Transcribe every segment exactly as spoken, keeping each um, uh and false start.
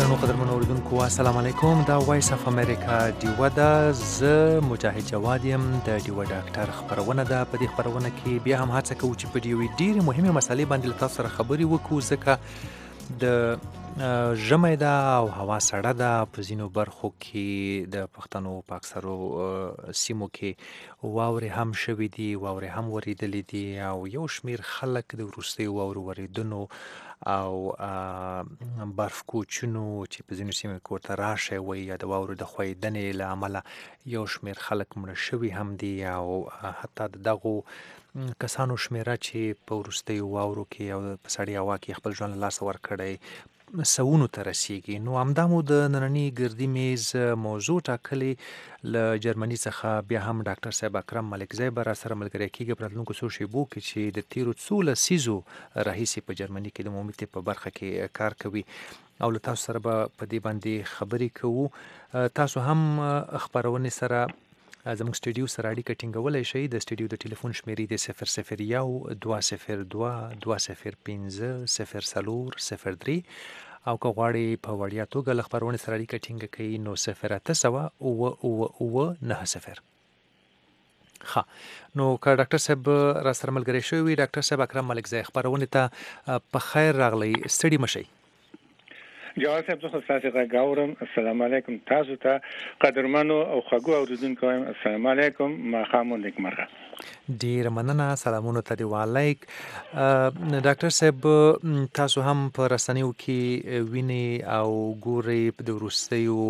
درنو قدرمنو اوریدونکو السلام علیکم. دا وایس اف امریکا ډیوه ده. زه مجاهد جواد یم د ډیوه ډاکټر خبرونه ده. په دې خبرونه کې بیا هم هڅه کوو چې په ډیوې ډېرې مهمې مسلې باندې له تاسو سره خبرې وکړو، ځکه د ژمی ده او هوا سړه ده. په ځینو برخو کې د پښتنو په اکثرو سیمو کې واورې هم شوي دي، واورې هم ورېدلې دي، او یو شمېر خلک د وروستیو واورو ورېدنو او برف کوچونو چې په ځینو سیمو کې ورته راشی وایي یا د واورو د ښویېدنې له امله یو شمېر خلک مړه شوي هم دي، او حتی د دغو کسانو شمېره چې په وروستیو واورو کې او په سړې هوا کې خپل ژوند له لاسه ورکړی سوونو ته رسیږي. نو همدا مو د ننني ګردي میز موضوع ټاکلې. له جرمني څخه بیا هم ډاکټر صاحب اکرم ملکزی به راسره ملګری کېږي په راتلونکو څو شېبو کې چې د تېرو څو لسیزو راهیسې په جرمني کې د عمومي طب په برخه کې کار کوي، او له تاسو سره به په دې باندې خبرې کوو. تاسو هم خپرونې سره زموږ سټوډیو سره اړیکه ټینګولی شئ. د سټوډیو د ټلیفون شمېرې د صفر صفر یو دوه صفر دوه دوه صفر پنځه صفر څلور صفر درې، او که غواړئ په وړیا توګه له خپرونې سره اړیکه ټینګه کړئ نو صفر اته سوه اووه اووه اووه نهه صفر. ښه، نو که ډاکټر صاحب راسره ملګری شوي وي، ډاکټر صاحب اکرم ملکزی خپرونې ته په خیر راغلی. ستړي مه شئ. جواد صاحب زه خو ستاسې غږ اورم. السلام علیکم تاسو ته قدرمنو او خوږو اورېدونکو وایم السلام علیکم، ماښام مو نیکمرغه. ډېره مننه، سلامونو ته دې وعلیک. ډاکټر صاحب تاسو هم په رسنیو کې وینئ او ګورئ د وروستیو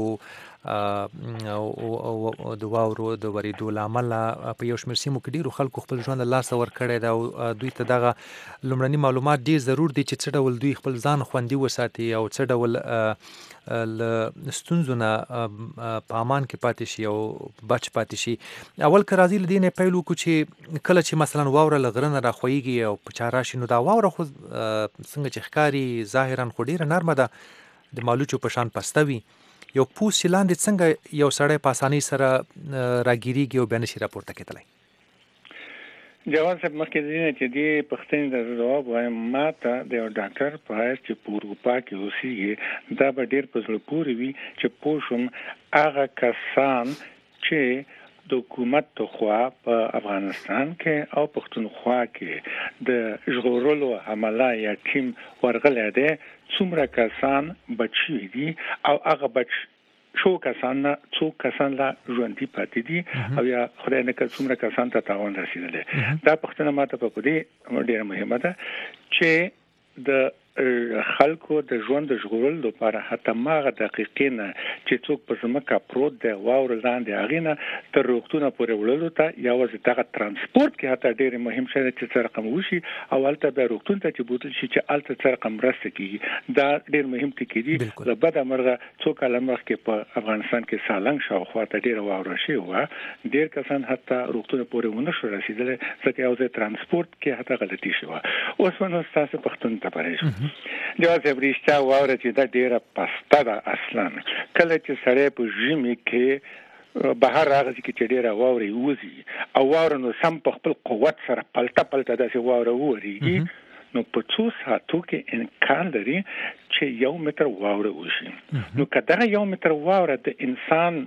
او د واورو د ورېدو له امله په یو شمېر سیمو کې ډېرو خلکو خپل ژوند له لاسه ورکړی ده، او دوی ته دغه لومړني معلومات ډېر ضرور دي چې څه ډول دوی خپل ځان خوندي وساتي او څه ډول له ستونزو نه په امان کې پاتې شي او بچ پاتې شي. اول که راځي له دې نه پیل وکړو چې کله چې مثلا واوره له غره نه راخویږي او په چا راشي، نو دا واوره خو څنګه چې ښکاري ظاهرا خو ډېره نرمه ده، د مالوچو په شان پسته وي. یو پوست چې لاندې څنګه یو سړی په اسانۍ سره راګیریږي او بیا نشي راپورته کېدلی؟ جواد صاحب مخکې د دې نه چې دې پوښتنې ته ځواب وایم، ما ته د یو ډاکټر په حیث چې په اروپا کې اوسېږي دا به ډېر په زړه پورې وي چې پوه شم هغه کسان چې د حکومت خوا په افغانستان کې او پښتونخوا کې د ژغورلو عمله یا ټیم ورغلی دی، څومره کسان بچ شوي دي او هغه بچ شو کسان نه څو کسان لا ژوندي پاتې دي او یا خدای نه کړه څومره کسان ته تاوان رسېدلی. دا پوښتنه ماته په دې ډېره مهمه ده چې د خلکو د ژوند د ژغورلو لپاره حتی ماغه دقیقې نه چې څوک په ځمکه پروت دی واوره لاندې هغې نه تر روغتونه پورې وړلو ته یوازې دغه ترانسپورت کې حتی ډېر مهم شی دی چې څه رقم وشي او هلته بیا روغتون ته چې بوتل شي چې هلته څه رقم مرسته کېږي. دا ډېر مهم ټکي دي. له بده مرغه څو کاله مخکې په افغانستان کې سالنګ شاوخوا ته ډېره واوره شوې وه، ډېر کسان حتی روغتونه پورې ونه شو رسېدلی ځکه یو ځای ترانسپورت کې حتی غلطي شوه. اوس به نو ستاسو پوښتنې ته پرېږدم. جواد صاحب رښتیا واوره چې دا ډېره پسته ده. اصلا کله چې سړی په ژمي کې بهر راغلی کې چې ډېره واوره وځي او واوره نو سم په خپل قوت سره پلټه پلټه داسې واوره وورېږي، نو په څو ساعتو کې امکان لري چې یو متر واوره وشي. نو که دغه یو متر واوره د انسان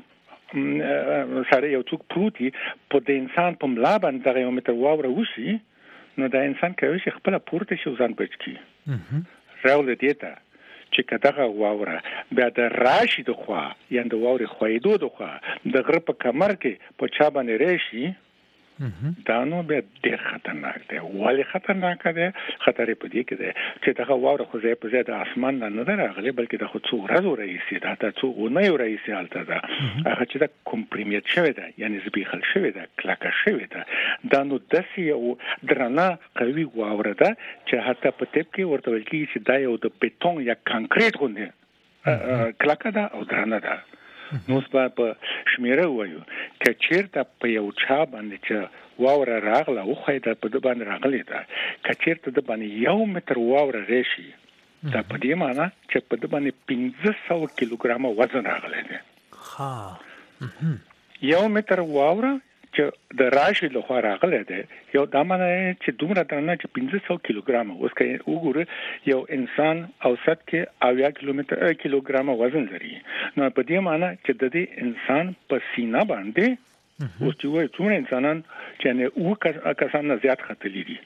سره یو څوک پروت وي په د انسان په ملا باندې دغه یو متر واوره وشي، نو د انسان کولی شي خپله پورته شي او ځان بچ کړي. راوله دې ته چې که دغه واوره بیا د راشي د خوا یا د واورې ښویېدو د خوا د غره په کمر کې په چا باندې راشي، دا نو بیا ډېر خطرناک دی. ولې خطرناکه دی؟ خطر یې په دې کې دی چې دغه واوره خو ځای په ځای د اسمان نه نه ده راغلې، بلکې د خو څو ورځو راهیسې ده، حتی څو اونیو راهیسې هلته ده. هغه چې ده کمپریمیټ شوې ده، یعنې زبېښل شوې ده، کلکه شوې ده. دا نو داسې یو درنه قوي واوره ده چې حتی په طب کې ورته ویل کېږي چې دا یو د بیتون یا کانکریټ غوندې کلکه ده او درنه ده. نو اوس به په شمېره ووایو که چېرته په یو چا باندې چې واوره راغله وښویده په ده باندې راغلې ده، که چېرته د باندې یو متر واوره راشي، دا په دې معنا چې په ده باندې پنځه سوه کیلوګرامه وزن راغلی دی. یو متر واوره چې د راشي له خوا راغلی دی یو دا معنی چې دومره درنه چې پنځه سوه کیلوګرام اوس که وګوره یو انسان اوسط کې اویا کیلومتر کیلوګرام وزن لري نو په دې معنی چې د دې انسان په سینه باندې اوس چې وایي څومره انسانان چې نه او کسان نه زیات خطرې دي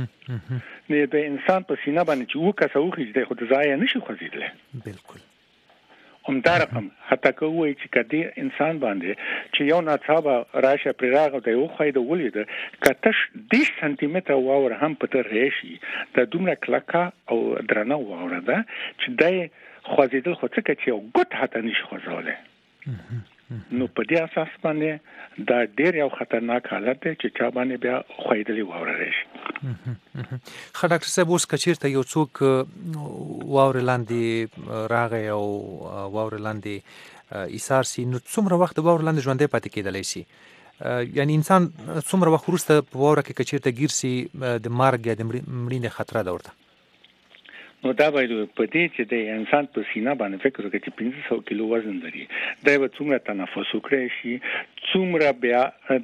نه د انسان په سینه باندې چې او کسه وخی د خود ځای نشي خوځیدل بالکل هم دا رقم حتی که وایي چې کدی انسان باندې چې یو ناڅاپه راشه پر راغ د یو خایده ولید کتش دیش سانتی متر واور هم پته راشي د دومره کلکا او درنه واور ده چې دای خوځیدل خو څه چې یو ګټ حتی نشي خوځوله نو په دې اساس باندې دا ډېر یو خطرناک حالت دی چې چا باندې بیا خویدلی واوره راشي. خو ډاکټر صاحب اوس کچیرته یو څوک واوره لاندې راغی او واوره لاندې ایثار سي نو څومره وخت واوره لاندې ژوندۍ پاتې کېدلی شي یعنی انسان څومره وخت وروسته په واوره کې کچیرته ګیر سي د مرګ یا د مړینې خطره ده ورته نو دا باید په دې چې د انسان په سینه باندې فکر وکړي چې پنځه سوه کیلو وزن لري دا به څومره تنفس وکړي شي څومره بیا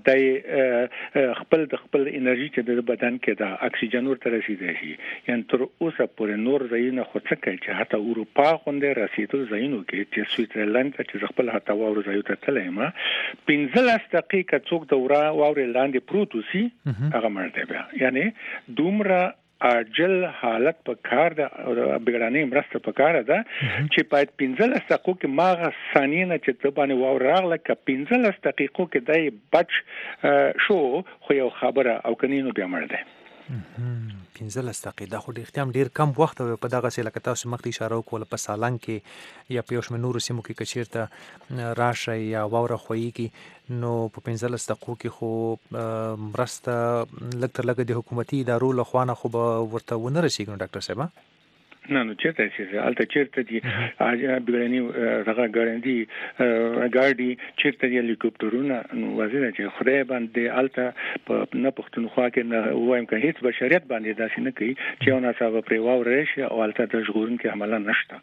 د خپل د خپل انرژي چې د بدن کې د اکسیجن ورته رسیدي شي یعنی تر اوسه پورې نور ځایونه خو څه کوي چې حتی اروپا غونډه رسیدل ځایونو کې چې سویټزرلند چې خپل حتی واورو ځایو ته تللی ما پنځلس دقیقې څوک د واورې لاندې پروت وسی هغه مړ دی بیا یعنی دومره اجل حالت په کار د بګړانې مرسته په کار ده چې په پنځلس دقیقو کې ماغه ثانیه نه چې ته باندې واور راغله ک پنځلس دقیقو کې دای بچ شو خو یو خبره او کنينو بیا مړ ده پنځلس دقیقې دا خو د اختیام ډیر کم وخت په دغه سیل کې تاسو مخکې اشاره وکړه په سالنګ کې یا په یو شمېر نورو سیمو کې کچیرته راشه یا واوره خوېږي نو په پنځلس دقیقو کې خو مرسته لږ تر لږه د حکومتي ادارو له خوا نه خو به ورته ونه رسېږي نو ډاکټر صاحب نه نو چیرته چې الته چیرته دي بګړنی هغه ګارندي ګاډي چیرته دي هلیکوپټرونه وزیر چې خدای باندې الته په نه پښتونخوا کې نه وایم که هیڅ بشریت باندې داسې نه کوي چې یو ناڅاپه پرې واورې شي او الته د ژغورونکي عمله نشته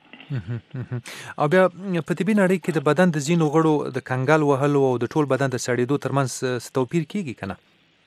او بیا په طبي نړۍ کې د بدن د ځینو غړو د کنګال وهلو او د ټول بدن د سړېدو ترمنځ توپیر کیږي کنه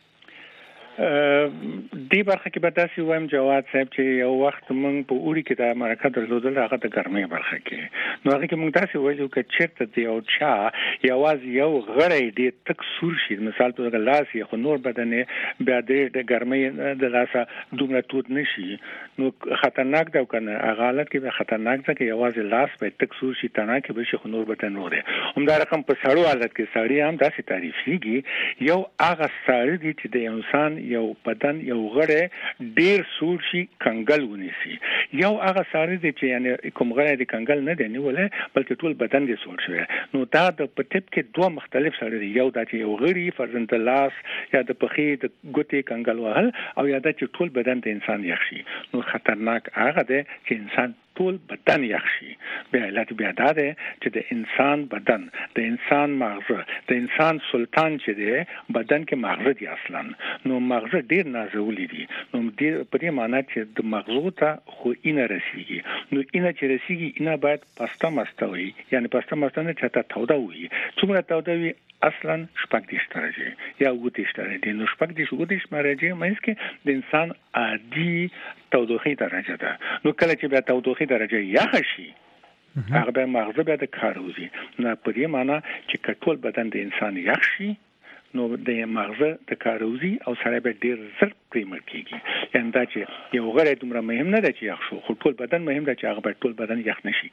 دی برخه کې به تاسو وایم جواد صاحب چې یو وخت مونږ په اوري کې د امریکا درلودل هغه د ګرمۍ برخه کې نو هغه کې مونږ تاسو ویلو چې چیرته دی او چا یواز یو غړی دی تک سور شي مثال په لاس یې خو نور بدن بیا د ګرمۍ د لاسه دومره توت نشي نو خطرناک دا کنه هغه حالت کې به خطرناک ده چې یواز لاس په تک سور شي تنه کې به شي خو نور بدن نور دی هم دا رقم په سړو حالت کې سړی هم داسې تعریفيږي یو هغه سړی دی چې د انسان یو بدن یو غړی ډیر سور شي کنګل ونیسي یو هغه ساری دی چې یعنی کوم غړی د کنګل نه دی نیولې بلکې ټول بدن دی سور شوی نو دا د پټپ کې دوه مختلف ساری دی یو دا چې یو غړی فرزند لاس یا د پخې د ګوتې کنګل وهل او یا دا چې ټول بدن د انسان یخ شي نو خطرناک هغه دی چې انسان ټول بدن یخ شي بیا علت بیا دا ده چې د انسان بدن د انسان مغزه د انسان سلطان چې دی بدن کې مغزه دی اصلا نو مغزه ډیر نازولي دي نو ډیر په دې معنی چې د مغزو ته خو اینه رسیږي نو اینه چې رسیږي اینه باید پسته مستوي یعنی پسته مستنه چې تا توده وي څومره توده وي اصلا شپږ دیش درجه یا اووه دیش درجه نو شپږ دیش اووه دیش درجه مینس کې د انسان عادي تودوخی درجه ده نو کله چې بیا تودوخی درجه یخ شي هغه به مغزه بیا د کار وځي نو په دې معنی چې کټول بدن د انسان یخ شي نو د مغزه د کاروزی او سره به ډیر زر پریمر کیږي یعنی دا چې یو غړی دومره مهم نه دی چې یخ شو خو ټول بدن مهم دی چې هغه ټول بدن یخ نشي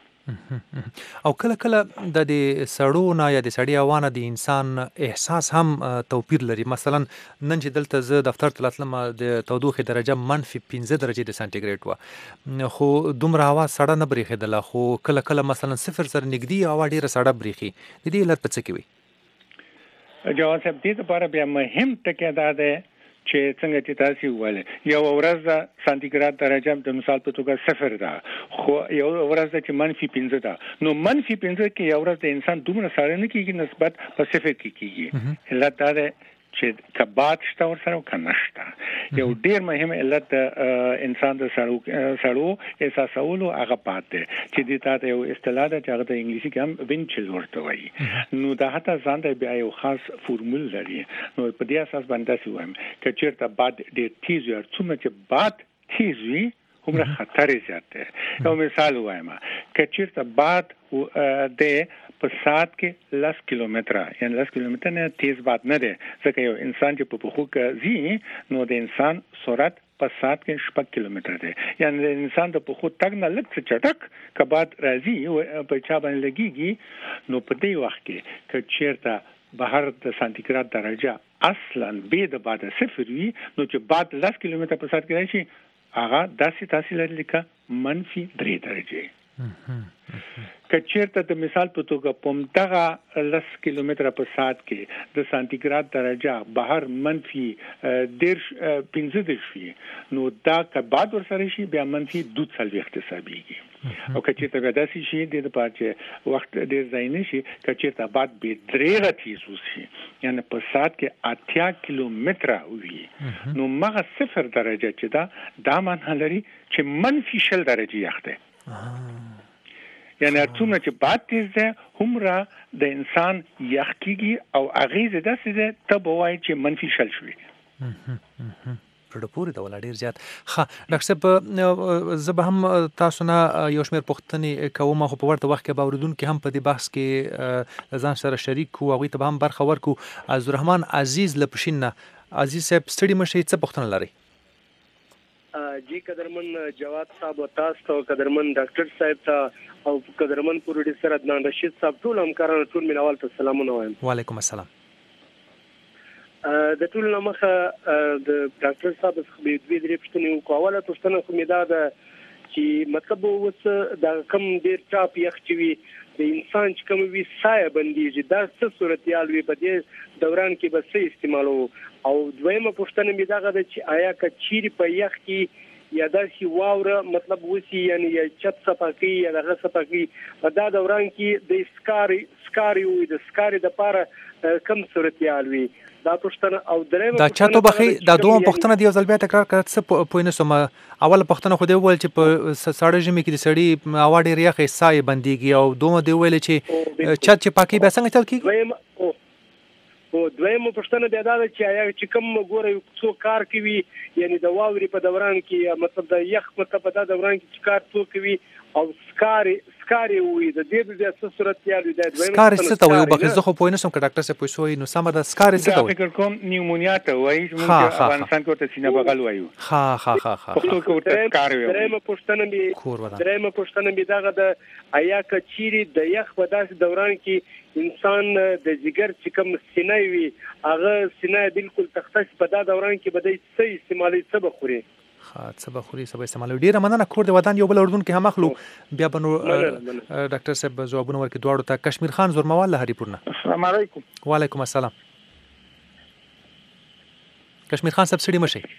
او کله کله د دې سړو نه یا د سړی اوانه د انسان احساس هم توپیر لري مثلا نن چې دلته زه دفتر ته تلم د تودوخې درجه منفي پنځه درجې د سانتیګریډ و خو دومره هوا سړه نه بریښېدله خو کله کله مثلا صفر سره نږدې هوا ډیره سړه بریښي د دې علت په څه کې وي جواد صاحب دې لپاره بیا مهم ټکی دا دی چې څنګه چې تاسو وویل یو ورځ د سانتیګریډ درجه د مثال په توګه صفر ده خو یو ورځ چې منفي پنځه ده نو منفي پنځه کې یو ورځ د انسان دومره سړی نه کیږي نسبت په صفر کې کیږي علت دا ده چې کبات شته ورسره کنه شته یو ډیر مهم علت انسان د سړو سړو احساسولو هغه پاتې چې د تاسو یو اصطلاح ده چې هغه د انګلیسي کې هم وینچل ورته وایي نو دا حتی ځان ته بیا یو خاص فورمول لري نو په دې اساس باندې څه وایم چې چیرته باد ډیر تیز وي څومره چې باد تیز وي همره خطر زیات دی یو مثال وایم چې چیرته باد د په ساعت کې لس کیلومتره یعنی لس کیلومتره نه تیز باد نه دی ځکه یو انسان چې په پخو کې ځي نو د انسان سرعت په ساعت کې شپږ کیلومتره دی یعنی د انسان د پخو تګ نه لږ څه چټک کباد راځي په چا باندې لګيږي نو په دې وخت کې چې چیرته بهر د سانتیګراد درجه اصلا به د باد صفر وي نو چې باد لس کیلومتره په ساعت کې راشي هغه داسې تاسو لري لکه منفي درې درجه کچیرته د مثال په توګه پمدغه لس کیلومتره په ساعت کې د سانتیګراد درجه بهر منفي ډیر پنځه دشي نو دا کباد ورسره شي بیا منفي دوه څلويخت حسابيږي او کچیرته بیا داسې شي د پاتې وخت ډیر ځای نه شي کچیرته باد به درې غتیز وشي یعنی په ساعت کې اتیا کیلومتره وي نو مغه صفر درجه چې دا دا معنی لري چې منفي شل درجه یخته یعنی څومره چې باد تیز ده همرا د انسان یخ کیږي او اغیزه داسې ده ته بوای چې منفي شل شوي په پوره ډول ډیر زیات ښه ډاکټر صاحب زه به هم تاسو نه یو شمېر پوښتنې کوم خو په ورته وخت کې به اوریدونکو هم په دې بحث کې ځان سره شریک کو هغوی ته به هم برخه ورکو عبدالرحمن عزیز له پښین نه عزیز صاحب ستړي مشئ څه پوښتنه لرئ جی قدرمن جواد صاحب او تاسو ته قدرمن ډاکټر صاحب ته او قدرمن پروډوسر عدنان رشید صاحب ټول همکارانو ټول مینوال ته سلامونه وایم. وعلیکم السلام. د ټول نمخه د ډاکټر صاحب څخه به دوی درې پښتنې وکواله پښتنه خو می دا ده چې مطلب اوس دا کم ډیر چاپ یخ چوي د انسان چې کوم وی سایه بنديږي دا څه صورتيال وي په دې دوران کې به څه استعمالو او دویمه پښتنه می دا ده چې آیا کچيري په یخ کې یا داسې واوره مطلب وسی یعنی یا چت صفاقي یا دغه صفاقي په دا دوران کې د سکاري سکاري وي د سکاري د پاره کم صورتيال وي دا پښتنه او درېمه دا چاتو بخي دا دوه پښتنه دی ځل بیا تکرار کړه څه پوینه سم اول پښتنه خو دی ول چې په ساړه ژمي کې د سړی اواډي ریخه سای بنديږي او دوه دی ویل چې چت چې پاکي به څنګه چل کیږي او دویمه پښتنه بیا دا چې آیا چې کوم ګوره څو کار کوي یعنی د واوري په دوران کې مطلب د یخ په دا دوران کې چې کار څو کوي او سکاري سکاري وي د دې د څه صورت یالي د دویمه سکاري څه ته وي بخښه خو پوینه سم ک ډاکټر سه پوښوي نو سم د سکاري څه ته وي فکر کوم نیومونیا ته وایي چې افغانستان کې ته سینه بغل وایو ها ها ها ها پښتو کې ورته سکاري وایي درېمه پښتنه به درېمه پښتنه به دغه د آیا کچيري د یخ په داسې دوران کې انسان د جګر چې کوم سینه وي هغه سینه بالکل تختص په دا دوران کې بده څه استعمالي څه بخوري ها څه بخوري څه استعمالي ډیره مننه کور د ودان یو بل اردن کې هم اخلو بیا بنو ډاکټر صاحب جوابونه ورکړي دواړو ته کشمیر خان زورموال له هری پورنه السلام علیکم. وعلیکم السلام. کشمیر خان صاحب سړي مشي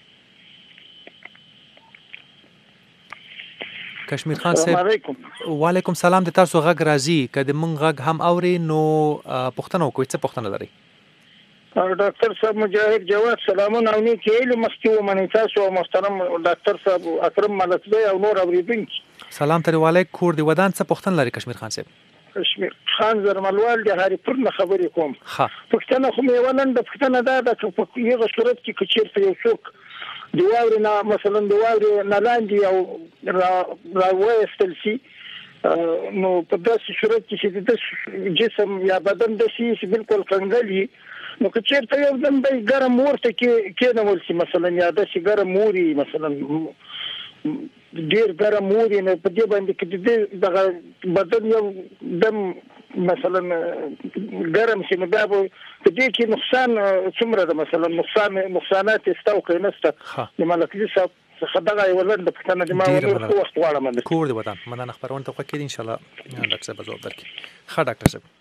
کشمیر خان صاحب وعلیکم السلام د تاسو غږ راځي کله مونږ غږ هم اوري نو پښتنه کوی څه پښتنه لري ډاکټر صاحب مجاهد جواد سلامونه او نیک ایله مستو منی تاسو محترم ډاکټر صاحب اکرم ملکزی او نور اوریدونکو سلام تر علیکم کور دی ودان څه پښتنه لري کشمیر خان صاحب کشمیر خان زرملوال د هاري پرنه خبرې کوم ها پښتنه خو مې ولند پښتنه دا د په یوه صورت کې کچیر په یو څوک دی واوري نه مثلا دی واوري نه لاندې او را راوېستل شي نو په داسې صورت کې چې د جسم یا بدن د شي بالکل کنګلي نو که چیرته یو دم به ګرم ورته کې کېنول شي مثلا یا د شي ګرم موري مثلا ډیر ګرم موري نه په دې باندې کې د بدن یو دم مثلا ګرم شي نو بیا په دې کې نقصان څومره ده مثلا نقصان نقصانات استو کې نسته د ملکزي صاحب خدغه ولند په څنګه د ما ورو وخت واړه من کور دی ودان مدان خبرونه ته کوي ان شاء الله ډاکټر صاحب جواب درکړي ښه ډاکټر صاحب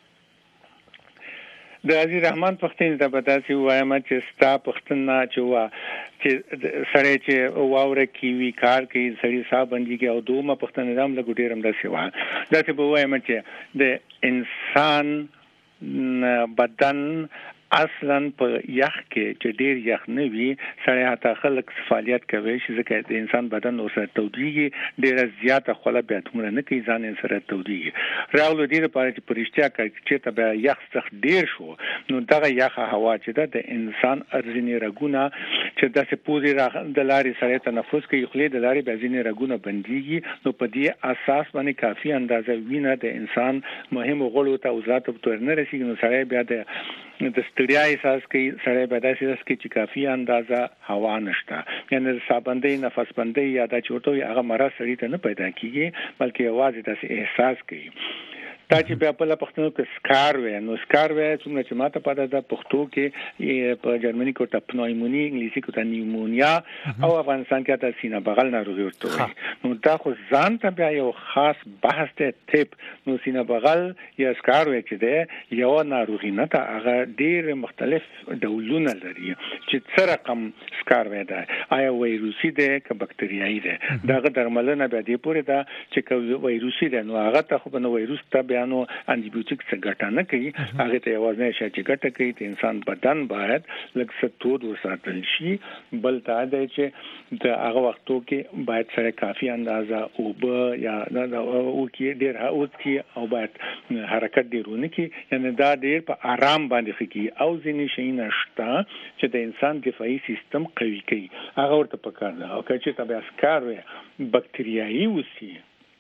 د عزیز رحمان پښتون ته به تاسو وایم چې ستا پښتنه چې وا چې سړی چې واوره کی وی کار کوي سړی صاحب باندې او دوه پښتنه نام له ګډیرم د سیوا دا چې به وایم چې د انسان بدن اصلا په یخ کې چې ډیر یخ نه وي سړی حتی خلک فعالیت کوي چې ځکه د انسان بدن اوسه تودیږي ډیره زیاته خوله بیا څومره نه کوي ځان سره تودیږي راغلو ډیر لپاره چې پرشتیا کوي چې ته بیا یخ څخه ډیر شو نو دغه یخه هوا چې ده د انسان ارزنی رګونه چې داسې پوزي را د لارې سره تنفس کوي خلې د لارې بیا ځینې رګونه بنديږي نو په دې اساس باندې کافي اندازه وینه د انسان مهم غړو ته عضلات په تور نه رسیږي نو سړی بیا د د ستړیا احساس کوي سړی به داسې احساس کوي چې کافي اندازه هوا نشته یعنی سابندې نفس بندۍ یا د چورتو هغه مرض سړی ته نه پیدا کیږي بلکې یوازې داسې احساس کوي تا چې بیا په پښتو کې سکار وې نو سکار وې څومره چې ماته پته ده پښتو کې په جرمني کې ته پنویمونی انګلیسي کې ته نیمونیا او افغانستان کې ته سینه بغل ناروغي ورته نو دا خو ځان ته بیا یو خاص بحث ته ټیپ نو سینه بغل یا سکار وې چې ده یو ناروغي نه ته هغه ډېر مختلف ډولونه لري چې څه رقم سکار وې ده آیا وایروسي ده که بکټریایي ده داغه درملنه به دې پورې ده چې وایروسي ده نو هغه ته خو به وایروس ته نو انټي بیوټیک څه ګټه نه کوي هغه ته یوازې شي چې ګټه کوي د انسان بدن باید لږ څه تود وساتل شي بل دا دی چې د هغه وختو کې باید سره کافي اندازه او به یا او کې ډیر او کې او باید حرکت ډیرونه کې یعنی دا ډیر په آرام باندې کوي او ځینې شي نشته چې د انسان دفاعي سیستم قوي کوي هغه ورته پکار ده او چې تاسو اسکار وي بکټریایي وسی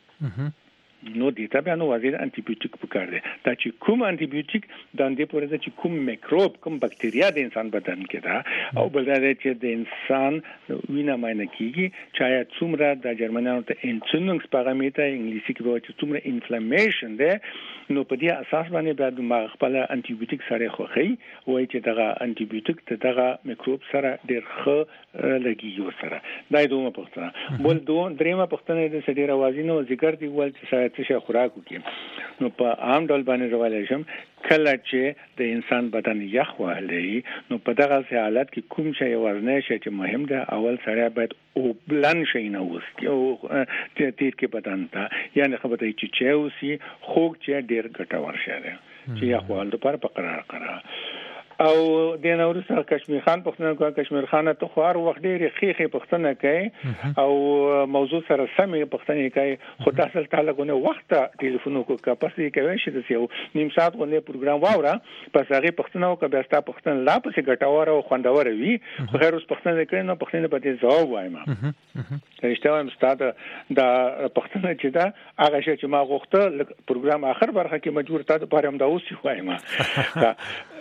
نو دې ته بیا نو وزیر انټي بیوټیک پکار دی دا چې کوم انټي بیوټیک د اندې پورې چې کوم میکروب کوم بکټریا د انسان بدن کې ده او بل دا چې د انسان وینه ماینه کیږي چې څومره د جرمنانو ته انټوننګس پارامیټر انګلیسي کې وایي چې څومره انفلمیشن ده نو په دې اساس باندې بیا د خپل انټي بیوټیک سره خوخي وایي چې دغه انټي بیوټیک ته دغه میکروب سره ډېر ښه لګي سره دا دوه پښتنه بل دوه دریمه پښتنه د سړي راوازینو ذکر دی ول چې څه خوراک وکي نو په عام ډول باندې روالای شم کله چې د انسان بدن یخ وهلې نو په دغه حالت کې کوم شی ورنه شي چې مهم ده اول سره باید او بلن شي نه وستي او ته تیر کې بدن ته یعنی خبره چې چوسي خوګ چې ډیر ګټور شي چې یخ وهل لپاره په قرار قرار او د نورسه کشمیر خان پښتنه کوه کشمیر خان ته خوار وخت ډېری خيخي پښتنه کوي او موضوع سره سمې پښتنه کوي خو تاسو تعالی غو نه وخت ټلیفون کو کپاسي کوي چې یو نیم ساعت غو پروګرام واوره پس هغه پښتنه او کبه ستا پښتنه لا پسې ګټور او خوندور وي خو هر اوس پښتنه کوي نو پښتنه په دې ځواب وایم رښتیا وایم ستاسو دا پښتنه چې دا هغه چې ما غوښته پروګرام اخر برخه کې مجبور تاسو لپاره هم دا اوس وایم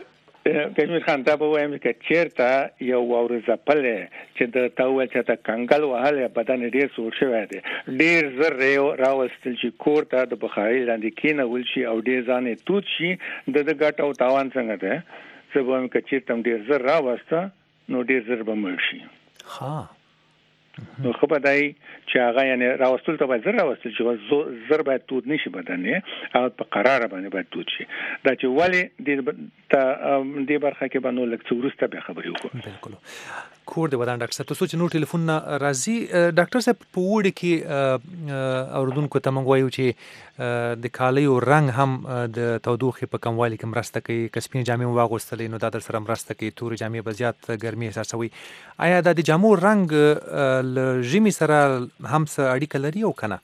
کشمیر خان ته به وایم چې چیرته یو ورځ په لې چې د تاول چې تا کنګل وهاله بدن ډیر سوړ شوی دی ډیر زر راوستل چې کور ته د بخاري لاندې کینه ول شي او ډیر ځانې توت شي د د ګټ او تاوان څنګه ده څه وایم چې چیرته ډیر زر راوسته نو ډیر زر به مړ شي ها نو خو به دای چې هغه یعنی راوستل ته به زر راوستل چې زر باید تود نشي بدن نه او په قرار باندې باید تود شي دا چې ولی د دې برخه کې باندې لکه ورسته به خبرې وکړو بالکل کور د ودان ډاکټر صاحب تاسو چې نو ټلیفون راځي ډاکټر صاحب په وړي کې اوردونکو ته مونږ وایو چې د کالیو رنگ هم د تودوخې په کموالي کې مرسته کوي کسبین جامې واغوستلې نو دا در سره مرسته کوي تور جامې به زیات ګرمي احساسوي آیا د جامو رنگ ل ژمي سره هم څه اړیکه لري او کنه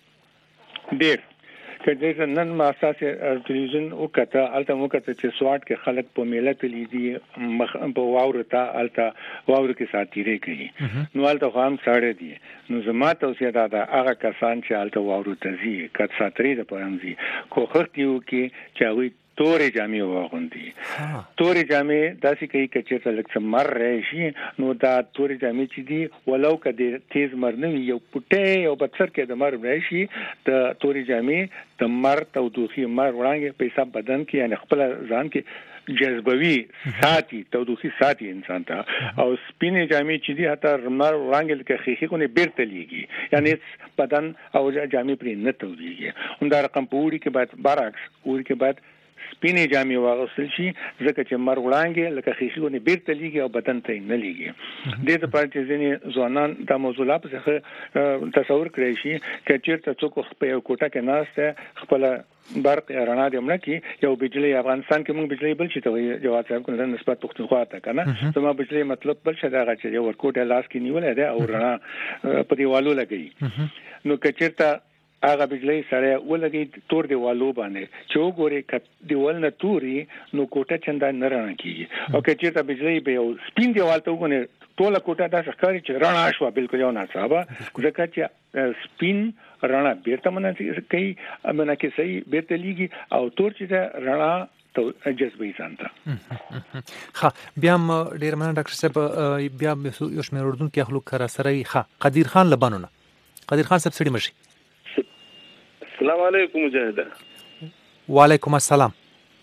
ډېر کله نن ما اساسه ټلویزیون وکړه الته وکړه چې سواد کې خلک په میله تللی مخ په واورتا الته واور کې ساتيره کوي نو الته هم ساړه دي نو زما توصیه ده دا هغه کسان چې الته واور ته زی کټ ساتري د پرمزي کوخه کیو کې چاوي تورې جامې واغوندي تورې جامې داسې کوي چې چې لکه مر راشي نو دا تورې جامې چې دي ولو کده تیز مر نه یو پټه او بڅر کې د مر راشي د تورې جامې د مر تودوخي مر وړاندې په حساب بدن کې یعنی خپل ځان کې جذبوي ساتي تودوخي ساتي انسان ته او سپینې جامې چې دي حتی مر وړاندې کې خېخي کو نه بیرته لیږي یعنی بدن او جامې پرې نه توديږي هم دا رقم په وړي کې بعد برعکس وړي کې بعد سپینې جامې واغوستل شي ځکه چې مر وړانګې لکه خېخونه بیرته لیږي او بدن ته نه لیږي. دې ته پاتې ځینې ځوانان د موضوع په څخه تصور کړی شي چې چیرته څوک په یو کوټه کې ناشته خپل برق یا رڼا د امړه کې یو بجلی افغانستان کې موږ بجلی بل شي ته جواب صاحب کوله نسبت پختونخوا ته کنه زما بجلی مطلب بل څه دا چې یو ورکوټه لاس کې نیولې ده او رڼا په دیوالو لګي. نو کچیرته هغه بجلی سره ولګي تور دیوالو باندې چې وګوري ک دیوال نه توري نو کوټه چنده نه رڼا کیږي او کچیرته بجلی به یو سپین دیوال ته وګوري ټوله کوټه دا ښکاري چې رڼا شو بالکل یو نه صاحب ځکه چې سپین رڼا بیرته منځ کوي امنه کې صحیح بیرته لیږي او تور چې رڼا ته جذبي ځانته. ها بیا ډیر مننه ډاکټر صاحب. بیا یو شمېر اردن کې خلک کرا سره ها قدیر خان لبانونه قدیر خان صاحب سړي مشي. السلام علیکم مجاهد. وعلیکم السلام.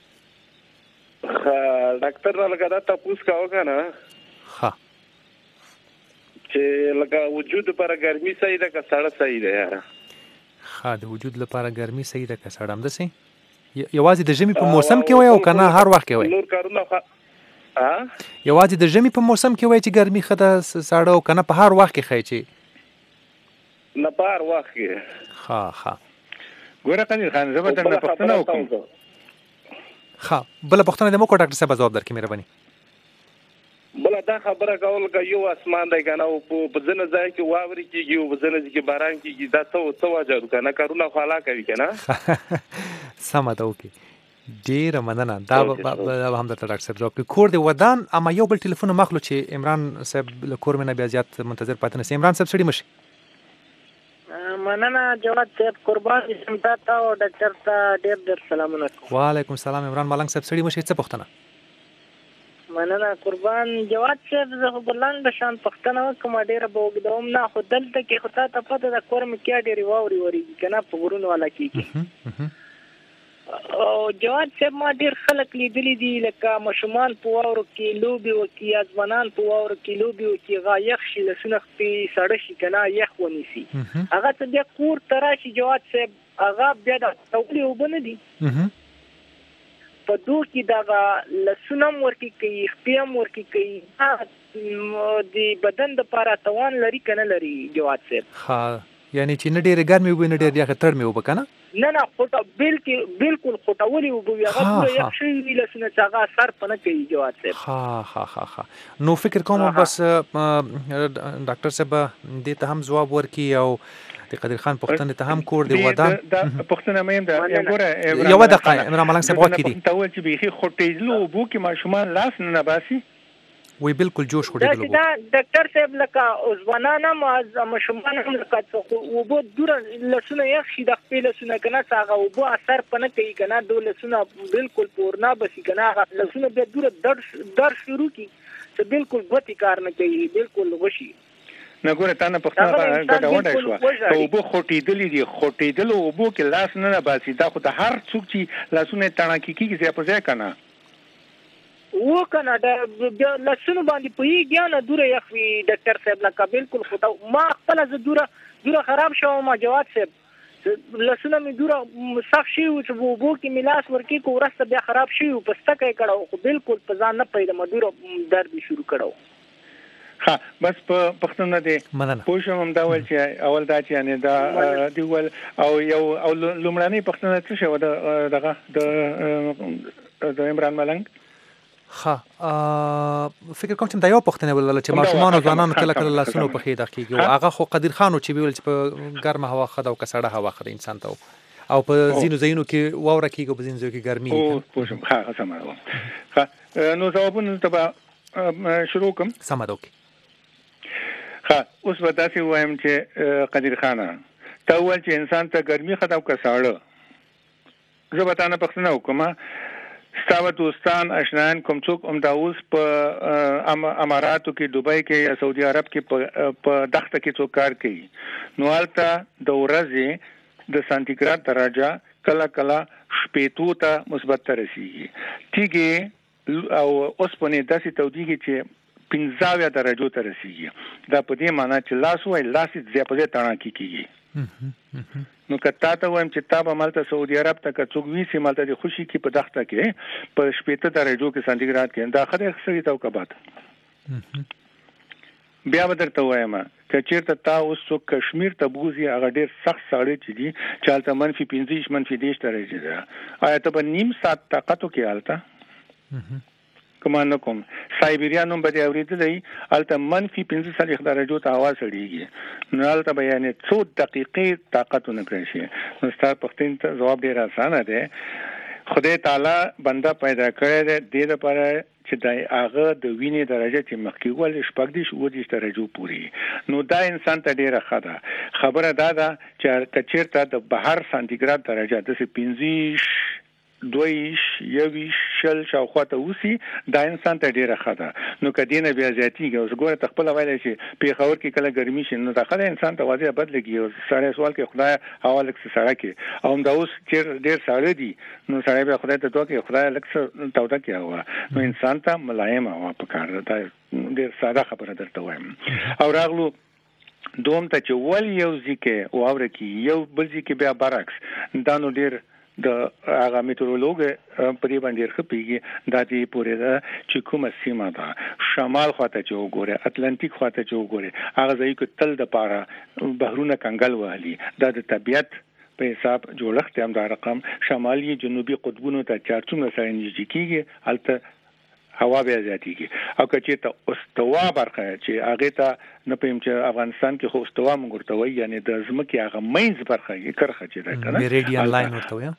ډاکټر را لګا دا تاسو کاوه کنه ها چې لکه وجود پر ګرمي صحیح ده که سړه صحیح ده یاره. ها د وجود لپاره ګرمي صحیح ده که سړه هم ده سي یوازې د ژمي په موسم کې وای او کنه هر وخت کې وای؟ نور کارونه ها یوازې د ژمي په موسم کې وای چې ګرمي خده سړه او کنه په هر وخت کې خای چې نه په هر وخت کې. ها ها ګوره قدیر خان زه به درنه پوښتنه وکم. ها بل پوښتنه د مو کو ډاکټر صاحب جواب درکې مهرباني. بل دا خبره کول که یو اسمان دی کنه او په ځنه ځای کې واوري کیږي او په ځنه ځای کې باران کیږي دا څه څه واجب کنه کارونه خلا کوي کنه سم ده. اوکي ډیر مننه. دا هم د ډاکټر صاحب جواب کور دی ودان. اما یو بل ټلیفون مخلو چې عمران صاحب له کور مینه بیا زیات منتظر پاتې نه. عمران صاحب سړي مشي. مننه جواد صاحب قربان اسم تا او ډاکټر ته ډیر ډیر سلامونه. وعلیکم السلام. عمران ملنګ صاحب سړي مشي څه پوښتنه؟ مننه قربان جواد صاحب زه بلان د شان پښتنه کوم ډیره بوګدوم نه خو دلته کې خو ته پته د کور مې کې ډیره واوري وری کنه په ورونو والا کې او جواد صاحب ما ډیر خلک لیدلی دي لکه مشومان په واورو کې لوبي وکي ازمنان په واورو کې لوبي وکي غایخ شي لسنخ په سړی شي کنه یخ ونیسي هغه ته بیا کور تراشي جواد صاحب هغه بیا د تولي وبنه دي په دوه کې دا لسونم ورکی کوي خپيم ورکی کوي د بدن د لپاره توان لري کنه لري جواد صاحب. ها یعنی چې نه ډېر ګرمي وي نه ډېر یخ تړ مې وبکنه نه نه خو بالکل بالکل خټولي وبوي هغه یو شی لسنه څنګه اثر پنه کوي جواد صاحب. ها ها ها ها نو فکر کوم بس ډاکټر صاحب دې ته هم جواب ورکي او د قدیر خان پښتنه ته هم کور دی ودان. دا پښتنه مې دا یو ګوره یو دقیقه عمران ملنګ صاحب وکی دي ته ول چې بيخي خټېدلو بو کې ماشومان لاس نه باسي وی بالکل جوش خټېدلو دا ډاکټر صاحب لکه اوسبانانه ما ماشومان هم لکه وبو دور لسونه یخ شي د خپل لسونه کنه څنګه وبو اثر پنه کوي کنه د لسونه بالکل پورنا بسي کنه لسونه به دور در در شروع کی چې بالکل غوتی کار نه کوي بالکل غشي نه ګوره تا نه پښتنه غټه شو او بو خټېدلې دي خټېدل او بو کې لاس نه باسي دا خو د هر څوک چې لاسونه تڼه کیږي چې په ځای کنه و کنه دا لاسونه باندې پوي نه دوره یخوي ډاکټر صاحب لکه بالکل خو ما خپل ز دوره دوره خراب شو ما جواد صاحب لاسونه می دوره صف شي او چې بو بو کې ملاس ورکی کو ورسته بیا خراب شي او پستکه کړه خو بالکل په ځان نه پیدا مدوره درد شروع کړه. ها بس په پښتنه دي پوښوم هم دا ول چې اول دا چې یعنی دا دی ول او یو او لومړنی پښتنه څه شو دا دغه د د عمران ملنګ. ها فکر کوم چې دا یو پښتنه ول چې ماشومان او ځوانان کله کله لاسونو په خېده کېږي او هغه خو قدیر خان چې ویل چې په ګرمه هوا خده او کسړه هوا خده انسان ته او په زینو زینو کې واوره کېږي په زینو کې ګرمي او پوښوم ها سمه ها نو ځوابونه ته شروع کوم. سمه ده. اوکې ها اوس به تاسو وایم چې قدیر خانه ته ول چې انسان ته ګرمي خداو کساړه زه به تاسو پښتنه وکم ستاسو دوستان آشنایان کوم څوک هم دا اوس په اماراتو کې دوبۍ کې یا سعودي عرب کې په دښته کې څوک کار کوي نو هلته د ورځې د سانتیګراد درجه کله کله شپېتو ته مثبت ته رسیږي تیږي او اوس په نه داسې تودیږي چې پنځاویا درجو ته رسیږي دا په دې معنی چې لاس وای لاس دې په دې تڼه کې کیږي نو کته ته وایم چې تا به مالته سعودي عرب ته که څوک وی سي مالته د خوشي کې په دښته کې په شپږ درجو کې سانتیګراد کې دا خدای خسري تو کبات بیا به درته وایم چې چیرته تا اوس څوک کشمیر ته بوزي هغه ډیر سخت ساړی چې دي چالتہ منفي پنځه منفي دیش درجه ده آیا ته به نیم ساعت طاقتو کې حالته کومه نه کوم سایبریا نوم به دی اورېدلې الته منفي پنځه څلوېښت درجو ته هوا سړېږي نو الته به یعنې څو دقیقې طاقت ونه کړی شي نو ستا پښتون ته جواب ډېر اسانه دی خدای تعالی بنده پیدا کړی دی د دې لپاره چې د هغه د وینې درجه چې مخکې ول شپږ دېرش اووه دېرش درجو پورې نو دا انسان ته ډېره ښه ده خبره دا ده چې که چېرته د بهر سانتیګراد درجه داسې پنځه دویش یویش شل شاوخوا ته اوسي دا انسان ته ډیره ښه ده نو که دینه بیا زیاتیږي اوس ګوره ته خپله ویلی چې پېښور کې کله ګرمي شي نو داخله انسان ته وضع بد لګي او سړی سوال کوي خدای هوا لږ څه سړه کړي او همدا اوس چې ډېر ساړه دي نو سړی بیا خدای ته دعا کوي خدای لږ څه توده کړي هوا نو انسان ته ملایم هوا پکار ده دا ډېر ساده خبره درته وایم او راغلو دوم ته چې ول یو ځکه واوره کې یو بل ځکه بیا برعکس دا نو ډېر د هغه میټرولوګ په دې باندې خپيږي د دې پورې دا چې کومه سیمه ده شمال خواته چې وګوره اتلانتیک خواته چې وګوره هغه ځای کې تل د پاره بحرونه کنګل وهلي دا د طبيعت په حساب جوړښت هم دا رقم شمالي جنوبي قطبونو ته چارڅومره سره نږدې کیږي البته هوا بیا زیاتیږي او که چېرته استوا برخه چې هغه ته نه پېم چې افغانستان کې خو استوا مونږ ورته وایي یعنی د ځمکې هغه مینځ برخه یې کرخه چې ده کنه میریډین لاین ورته وایي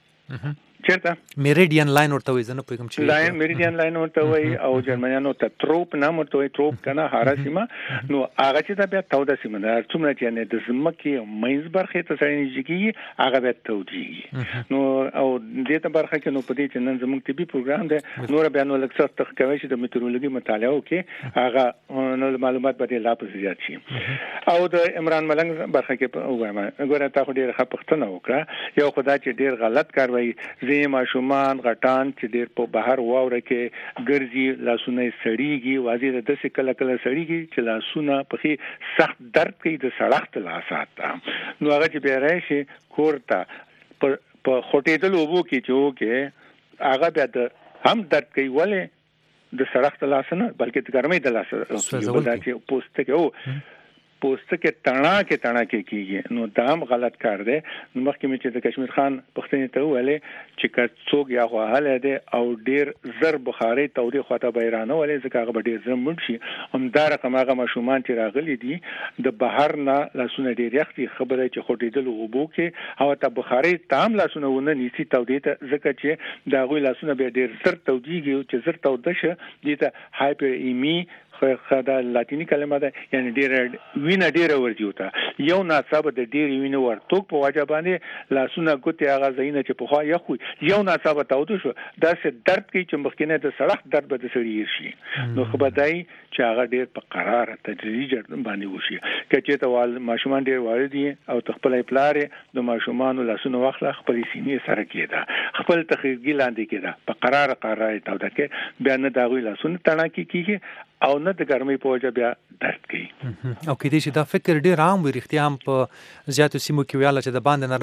چېرته میریډین لاین ورته وایي زه نه پوهېږم چې لاین میریډین لاین ورته وایي او جرمنیانو ته تروپ نام ورته وایي تروپ کنه هاره سیمه نو هغه چې دا بیا توده سیمه ده څومره چې یعنې د ځمکې مینځ برخې ته سړی نږدې کېږي هغه بیا تودېږي نو او دې ته برخه کې نو په دې چې نن زموږ طبي پروګرام دی نور بیا نو لږ څه تخ کوي چې د میټرولوژي مطالعه وکړي هغه نو معلومات به لا پسې زیات شي او د عمران ملنګ برخه کې وایم ګوره تا خو ډېره ښه پوښتنه وکړه یو خدا چې ډېر غلط کار وایي ځینې ماشومان غټان چې ډېر په بهر واوره کې ګرځي لاسونه سړیږي واځي د داسې کله کله سړیږي چې لاسونه پخې سخت درد کوي د سړښت لاسات نو هغه چې بیا راشي کور ته په خوټېدل اوبو کې چې وکړي هغه بیا د هم درد کوي ولې د سړښت لاس نه بلکې د ګرمۍ د لاس دا چې پوسته کې او پوسته کې تڼا کې تڼا کې کیږي نو دا هم غلط کار دی نو مخکې مې چې د کشمیر خان پښتنې ته وویلې چې که څوک یا غواهلی دی او ډېر زر بخارۍ تودې خواته به یې رانهولې ځکه هغه به ډېر زر مړ شي همدا رقم هغه ماشومان چې راغلي دي د بهر نه لاسونه ډېر یخ دي خبره چې خوټېدلو اوبو کې او ته بخارۍ ته هم لاسونه ونه نیسي تودې ته ځکه چې د هغوی لاسونه بیا ډېر زر تودېږي چې زر توده شه دې ته هایپر ایمي خدا لاتینی کلمه ده یعنی ډیر وینه ډیر ورځي وته یو ناڅاپه د ډیر وینه ورتوک په وجه باندې لاسونه ګوتې هغه زینه چې په خوا یو خو یو ناڅاپه تاوده شو دا څه درد کوي چې مخکینه د سړښت درد به د سړی شي نو خو بدای چې هغه ډیر په قرار تدریج باندې وشي کچې ته وال ماشومان ډیر والدي او تخپلې پلارې د ماشومان لاسونه واخله خپل سینې سره کېده خپل تخیګی لاندې کېده په قرار قرار تاوده کې بیا نه دا غوي لاسونه تڼا کې کیږي او نه د ګرمۍ په وجه بیا درد کوي او کېدای شي دا فکر ډېر عام وي رښتیا هم په زیاتو سیمو کې ویاله چې د باندې نه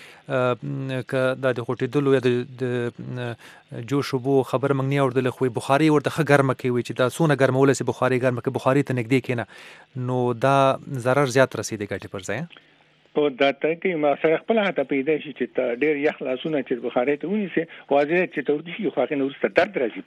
راغی که دا د خوټېدلو یا د جوش اوبو خبره موږ نه اورېدلې خو بخاري ورته ښه ګرمه کوي چې دا څونه ګرمولی سي بخاري ګرمه کوي بخاري ته نږدې کېنه نو دا ضرر زیات رسېږي ګټې پر ځای او دا ته کې ما سره خپل هته پیدا شي چې ډېر یخ لاسونه چې بخاري ته ونیسي واځي چې ته ودی خو هغه نو ست درد راځي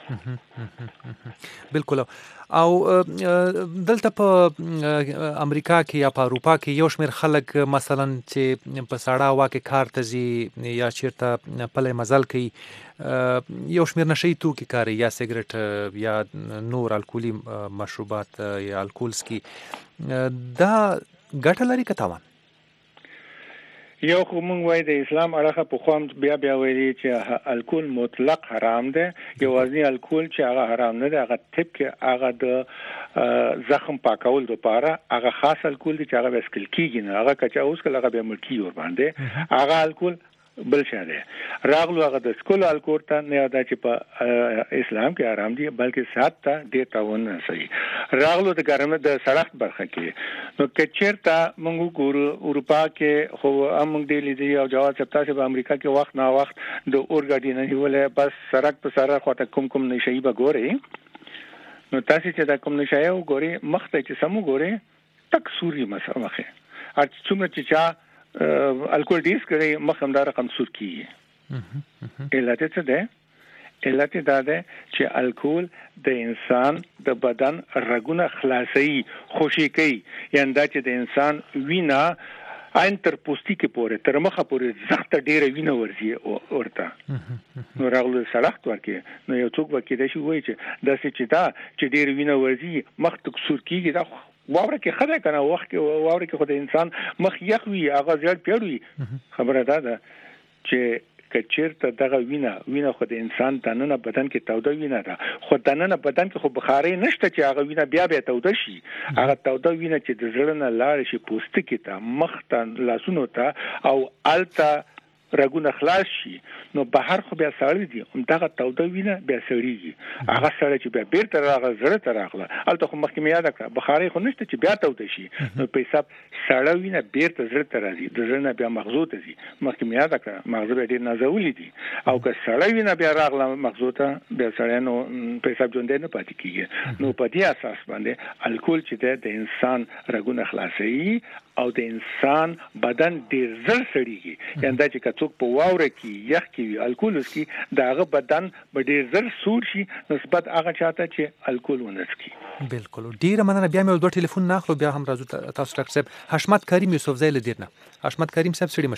پرې بالکل او دلته په امریکا کې یا په اروپا کې یو شمېر خلک مثلا چې په ساړه هوا کې کار ته ځي یا چیرته پلی مزل کوي یو شمېر نشهیي توکي کاروي یا سګرټ یا نور الکولي مشروبات یا الکول څکي دا ګټه لري که تاوان یو خو مونږ وایي د اسلام اړخه په خوام بیا بیا ویلي چې الکول مطلق حرام دی یوازې الکول چې هغه حرام نه دی هغه طب کې هغه د زخم پاکول لپاره هغه خاص الکول دی چې هغه وسکل کیږي نه هغه کچا اوس کله هغه به ملکی ور باندې هغه الکول بل شاده راغلو هغه د سکول الکول ته نه دا چې په اسلام کې آرام دي بلکې سات ته ډیر تاون نه سي راغلو د ګرمه د سړک برخه کې نو کچیر ته موږ ګورو اروپا کې خو موږ دی لیدي او جواز سپتا چې په امریکا کې وخت نه وخت د اورګاډي نه نیولې بس سړک په سره خواته کوم کوم نشي به ګوري نو تاسو چې دا کوم نشي او ګوري مخته چې سمو ګوري تک سوري مسمخه ا څومره چې چا الکول ډیس کړي مخم دا رقم سور کیږي علت څه ده علت دا ده چې الکول د انسان د بدن رګونه خلاصي خوشي کوي یعنی دا چې د انسان وینا عین تر پوستی کې پورې تر مخه پورې زخت ډیره وینه ورځي ورته نو راغلو سړک ورکې نو یو څوک وکړي دا شي وایي چې دا چې دا چې ډیره وینه ورځي مخ تک سور کیږي دا واوره کې خدای کنه وخت کې واوره کې خو د انسان مخ یخ وي هغه زړ پیړوي خبره ده ده چې کچیرته دغه وینه وینه خو د انسان دننه بدن کې توده وینه ده خو دننه بدن کې خو بخاري نشته چې هغه وینه بیا بیا توده شي هغه توده وینه چې د زړه نه لاړ شي پوستکي ته مخ ته لاسونو ته او الته رګونه خلاص شي نو بهر خو بیا سړی دي هم دغه توده وینه بیا سړیږي هغه سړی چې بیا بیرته راغله زړه ته راغله الته خو مخکې یاد کړه بخاري خو نشته چې بیا توده شي نو په حساب سړی وینه بیرته زړه ته راځي د زړه نه بیا مغزو ته ځي مخکې یاد کړه مغزو به ډیر نازولې دي او که سړی وینه بیا راغله مغزو ته بیا سړی نو په حساب ژوند نه پاتې کیږي نو په دې اساس باندې الکول چې د انسان رګونه خلاصي او د انسان بدن ډیر زر سړیږي یعنی دا چې څوک په واوره کې یخ کې وي الکول وسکي داغه بدن به ډیر زر سور شي نسبت هغه چاته چې الکول ونسکي بالکل ډیر مننه بیا مې دوه ټلیفون ناخلو بیا هم راځو تاسو ډاکټر صاحب حشمت کریم یوسف زیل دیرنه حشمت کریم صاحب سړي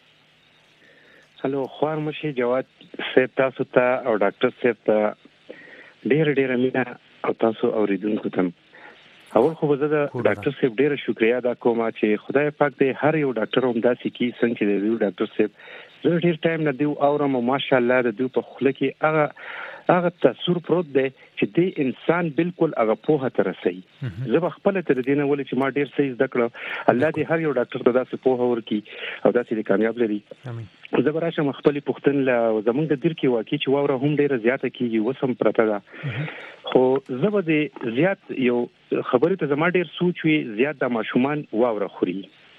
مشي هلو خوار مشي جواد صاحب تاسو ته او ډاکټر صاحب ته ډیر ډیر مینه او تاسو اوریدونکو ته اول خو زه د ډاکټر صاحب ډیره شکریا ادا کوم چې خدای پاک دې هر یو ډاکټر هم داسې کی څنګه چې دی ډاکټر صاحب زه ډیر ټایم نه دیو اورم او ماشاءالله د دیو په خله کې هغه هغه تاثیر پروت دی چې د انسان بالکل هغه په هته رسي زه خپل تر دې نه ول چې ما ډیر صحیح زده کړم الله دې هر یو ډاکټر ته داسې په ورکی او داسې کامیاب لري امين زه به راشم خپل پښتون له زمونږ د دیر کې واقع چې واوره هم ډیره زیاته کیږي وسم پرته ده خو زه به د زیات یو خبرې ته زما ډیر سوچ وي زیات د ماشومان واوره خوري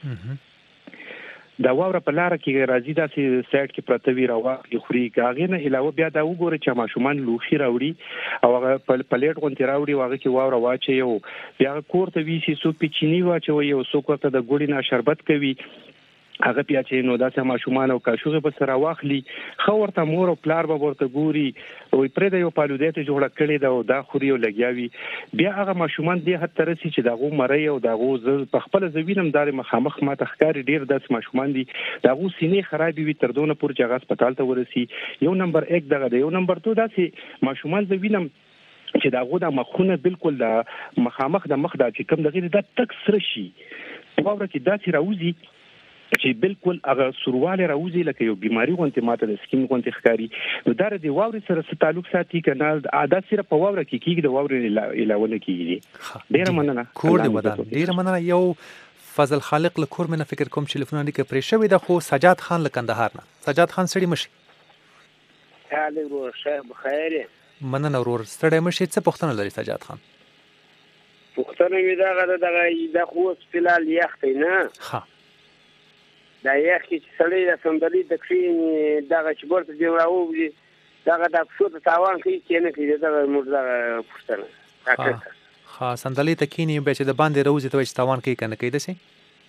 دا واوره په لار کې راځي داسې سایت کې پرته وی راوړي خوري کاغې نه علاوه بیا دا وګوره چې ماشومان لوخي راوړي او هغه په پلیټ غونډه راوړي واغه کې واوره واچي یو بیا کور ته وی سي سو پچینی واچوي او سو کوته د ګوړې نه شربت کوي هغه بیا چې نو داسې ماشومان او کاشوغه به سره واخلي خو ورته مور او پلار به ورته ګوري او پرې د یو پالودې ته جوړه کړي دا او دا خوري او لګیاوي بیا هغه ماشومان دې حد تر سي چې داغو مړی او داغو ز په خپل زوینم دار مخامخ ما تخکاری ډیر داس ماشومان دي داغو سینې خرابې وي تر دونه پور چې هغه هسپتال ته ورسي یو نمبر یک دغه دی یو نمبر دو داسې ماشومان زوینم چې داغو د مخونه بالکل د مخامخ د مخ د چې کوم دغه د تک سره شي واوره کې داسې راوځي چې بالکل هغه سرواله راوځي لکه یو بیماری غونته ماته د سکین غونته ښکاری نو دا د واوري سره څه تعلق ساتي کنه عادت سره په واوره کې کیږي د واوري علاوه نه کیږي ډیر مننه کور دی ودان ډیر مننه یو فضل خالق له کور منه فکر کوم چې تلیفون لیکه پرې شوی د خو سجاد خان له کندهار نه سجاد خان سړي مشي حال ورو شه بخیر مننه ورور ستړی مشي څه پوښتنه لري سجاد خان پوښتنه مې دا غره دغه د خو سپیلال یخت نه ها دا یخ چې سړی د صندلی د کښین دغه چې ورته دی راوږي دغه د څو ته تاوان کوي چې نه کوي دغه موږ دغه پوښتنه ها صندلی ته کینی به چې د باندې راوځي ته چې تاوان کوي کنه کوي دسي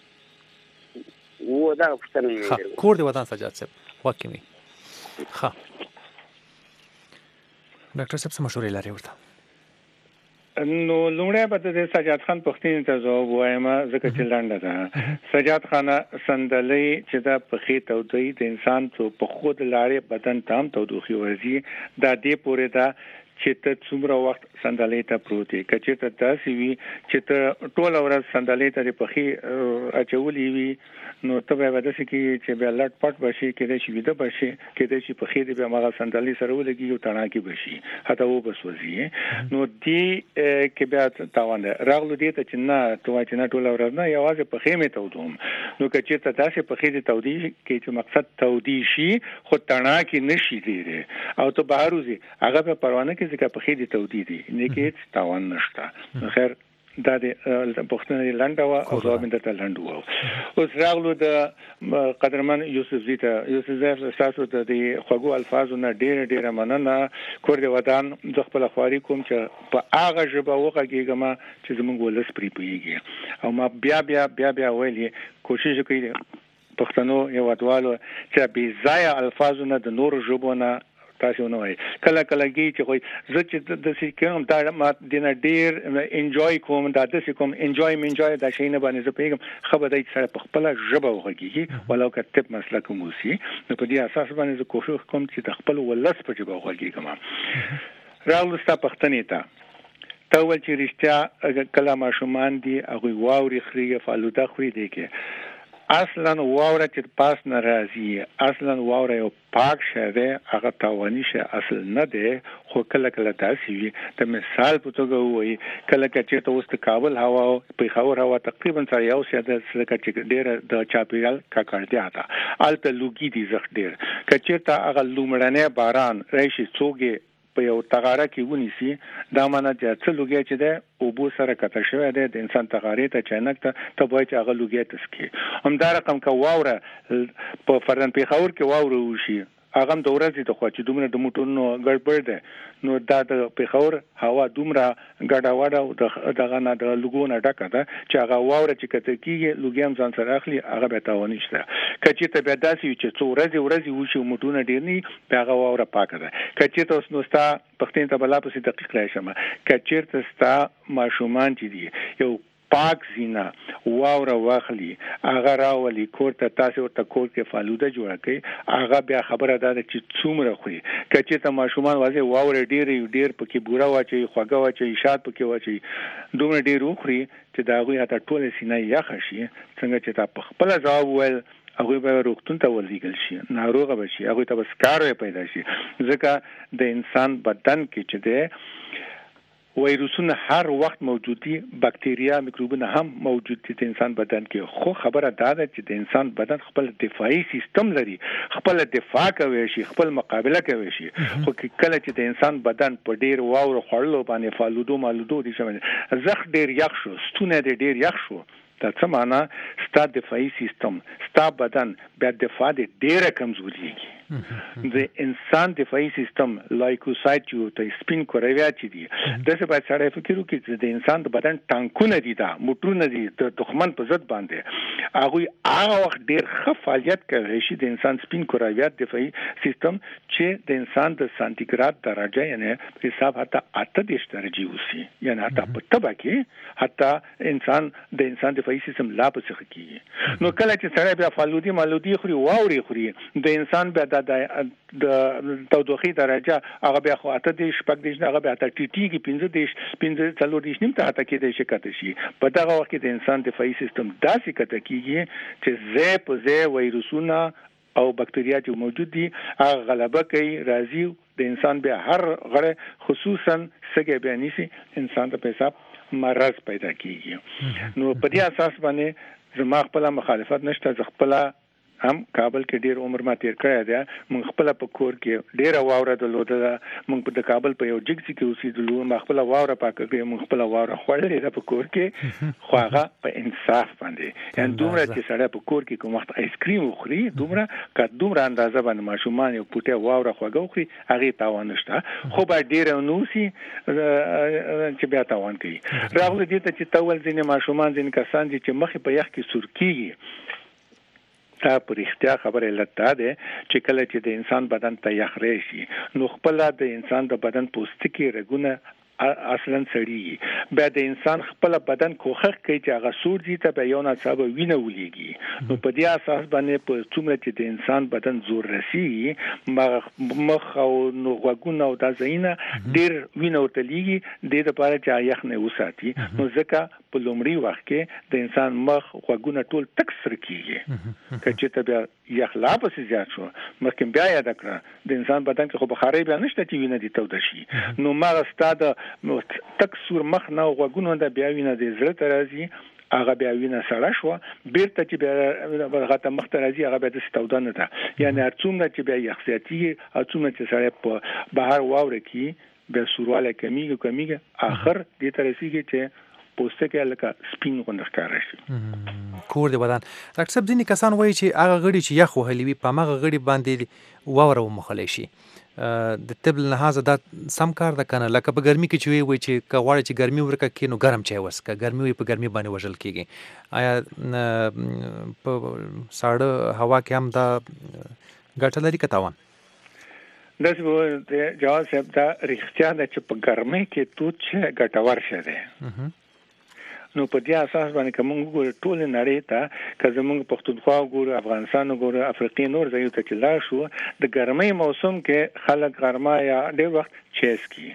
و دا پوښتنه مې کور دی ودان سجاد صاحب واکمي ها ډاکټر صاحب څه مشورې لري ورته نو لومړی به د سجاد خان پښتنې ته جواب وایم ځکه چې لنډه ده سجاد خان صندلی چې دا په خې تودوي د انسان په خود لاړې بدن تام تودوخي ورزي دا دې پورې دا چې ته څومره وخت صندلې ته پروت یې کچې ته داسې وي چې ته ټول ورځ صندلې ته په خې اچولې وي نو ته به داسې کې چې بیا لټ پټ بشي کې د شي ویده بشي کې د شي په خې د بیا مغه صندلې سره ولګي یو تڼا کې بشي حتی و بسوځي نو دی کې بیا تاوان راغلو دي ته چې نه ته چې نه ټول ورځ نه یوازې په خې مې تودوم نو کچې ته داسې په خې د تودي کې چې مقصد تودي شي خو تڼا کې نشي دی او ته بهر وځي هغه په پروانه کې ځکه په خې د تودي دي نه کې تاوان نشته خیر دا د پښتنې لنډه او ځواب د تلندو اوس راغلو د قدرمن یوسف زیته یوسف زیته تاسو ته د خوګو الفاظو نه ډېر ډېر مننه کور د ودان د خپل خواري کوم چې په هغه ژبه وغږیږم چې زموږ ولس پری پیږي او ما بیا بیا بیا بیا ویلي کوشش کوي پښتنو یو ودوالو چې بي ځای الفاظو نه د نور ژبو نه تاسو نو وای کله کله کی چې خو زه چې د سې کوم دا ما د نه ډیر انجوای کوم دا د سې کوم انجوای من انجوای دا شي نه باندې زه پیګم خبره دای سره په خپل ژبه وغږیږي ولو کتب مسله کوم وسی نو په دې اساس باندې زه کوشش کوم چې د خپل ولس په ژبه وغږیږم راول ستا پښتنې ته تا ول چې رښتیا کله ماشومان دي هغه واوري خري فالوده خوري دي کې اصلا واوره چې پاس ناراضي اصلا واوره یو پاک شوه هغه تاوانی شه اصل نه ده خو کله کله تاسو وي ته مثال په توګه وایي کله چې ته اوس د کابل هوا په خاور هوا تقریبا سره یو څه د سره چې ډېر د چاپیرال کا کړتیا تا الته لوګي دي زخ ډېر کچې ته هغه لومړنی باران راشي څوګه په یو تغاره کې ونیسي دا معنی چې څه لوګي چې ده او بو سره کته شوی ده د انسان تغاره ته چینک ته ته وایي چې هغه لوګي تسکي هم دا رقم کا واوره په فرن په خاور کې واوره وشي هغه د ورځې د خو چې دومره د موټونو ګډبړ ده نو دا د پیښور هوا دومره ګډه وډه دغه نه د لګونه ډکه ده چې هغه واوره چې کته کیږي لګیم ځان سره اخلي هغه به تاوان نشته کچې ته به داسې چې څو ورځې ورځې وشي موټونه ډیر نه هغه واوره پاکه ده کچې ته اوس نو ستا پښتين ته بلا پسې دقیق راشم کچې ته ستا ماشومان چې دي یو پاک زینا واوره واخلي هغه راولي کور ته تاسو ورته کور کې فالوده جوړه کړي هغه بیا خبره ده چې څومره خوري کچې ته ماشومان واځي واوره ډیر ډیر پکې بوره واچي خوګه واچي شات پکې واچي دومره ډیر وخوري چې دا غوي هته ټول سینه یخ شي څنګه چې تا په خپل ځواب ول هغه به روغتون ته ولېګل شي ناروغه بشي هغه ته بس کار پیدا شي ځکه د انسان بدن کې چې ده وایروسونه هر وخت موجود دي بکتریا میکروبونه هم موجود دي د انسان بدن کې خو خبره دا ده چې د انسان بدن خپل دفاعي سیستم لري خپل دفاع کوي شي خپل مقابله کوي شي خو کله چې د انسان بدن په ډیر واور خړلو باندې فالودو مالودو دي شمه زخ ډیر یخ شو ستونه ډیر یخ شو دا څه معنا ستا دفاعي سیستم ستا بدن بیا دفاع دې ډیره کمزوري کیږي د انسان دفاعي سیستم لایکوسایت یو ته سپین کورویا چې دي د څه په اړه فکر وکړي چې د انسان د بدن ټانکونه دي دا موټرونه دي د دښمن په ضد باندې هغه هغه وخت ډیر ښه فعالیت کوي چې د انسان سپین کورویا دفاعي سیستم چې د انسان د سانتیګراد درجه یعنی حساب حتی اته دیش درجه وسی یعنی حتی په تبه کې حتی انسان د انسان دفاعي سیستم لا په څه کوي نو کله چې سره بیا فالودي مالودي خوري واوري خوري د انسان بیا د تودوخي درجه هغه بیا خو اته د شپږ دیش هغه بیا ته ټی ټی کې پنځه دیش پنځه څلور دیش نیم ته اته کې د شکایت شي په دغه وخت د انسان دفاعي سیستم داسې کته کیږي چې زه په زه وایروسونه او بکتریا چې موجود دي هغه غلبه کوي راځي د انسان بیا هر غړي خصوصا سګي بیانیسي انسان ته په حساب مرض پیدا کیږي نو په دې اساس باندې زما خپل مخالفت نشته ز خپل هم کابل کې ډیر عمر ما تیر کړی دی مونږ خپل په کور کې ډیر واوره درلوده مونږ په کابل په یو جګسي کې اوسېدلو مونږ خپل واوره پاکه کړې مونږ خپل واوره خوړلې ده په کور کې خو هغه په انصاف باندې یعنی دومره چې سړی په کور کې کوم وخت آیس کریم وخوري دومره که دومره اندازه باندې ماشومان یو پټه واوره خوږه وخوري هغه تاوان نشته خو به ډیر نوسي چې بیا تاوان کوي راغله دې ته چې تاول ځینې ماشومان ځینې کسان چې مخې په یخ کې سور کیږي تا پر اختیار خبره لته ده چې کله چې د انسان بدن ته یخ راشي نو خپل د انسان د بدن پوستکی رګونه اصلا سړی به د انسان خپل بدن کوخه کوي چې هغه سور دي ته به یو نه څه به وینه ولېږي نو په دې اساس باندې په څومره چې د انسان بدن زور رسي مخ او نو غوګونه او د زینه ډیر وینه ورته لېږي د دې لپاره چې یخ نه وساتي نو ځکه په لومړي وخت کې د انسان مخ غوګونه ټول تک سر کیږي چې ته بیا یخ لا پسې زیات شو مخکې بیا یاد کړه د انسان بدن کې خو بخاري بیا نشته چې وینه دي تود شي نو ما ستاده تک سور مخ نه غوګونه د بیا وینه د زړه ته راځي هغه بیا وینه سړه شو بیرته چې بیا هغه مخ ته راځي هغه بیا د ستودنه ده یعنی څومره چې بیا یخصيتي او څومره چې سړی په بهر واوره کې بیا سورواله کمیږي کمیږي اخر دې ته رسیږي چې پوسټه کې لکه سپین غوندر ښکار شي کور دی بدن ډاکټر صاحب ځینې کسان وایي چې هغه غړي چې یخ وهلي وي په هغه غړي باندې واوره ومخلی شي د طب له لحاظه دا سم کار ده کنه لکه په ګرمي کې چې وي چې کغواړي چې ګرمي ورکه کې نو ګرم چای وسکه ګرمي وي په ګرمي باندې وژل کیږي آیا په ساړه هوا کې هم دا ګټه لري کتاوان داس وو جواز صاحب دا رښتیا ده چې په ګرمي کې توت چې ګټور شه ده نو په دې اساس باندې کوم ګور ټول نړۍ ته که زمونږ پښتونخوا ګور افغانستان ګور افریقا نور ځایو ته چې لا شو د ګرمۍ موسم کې خلک ګرما یا ډېر وخت چیس کی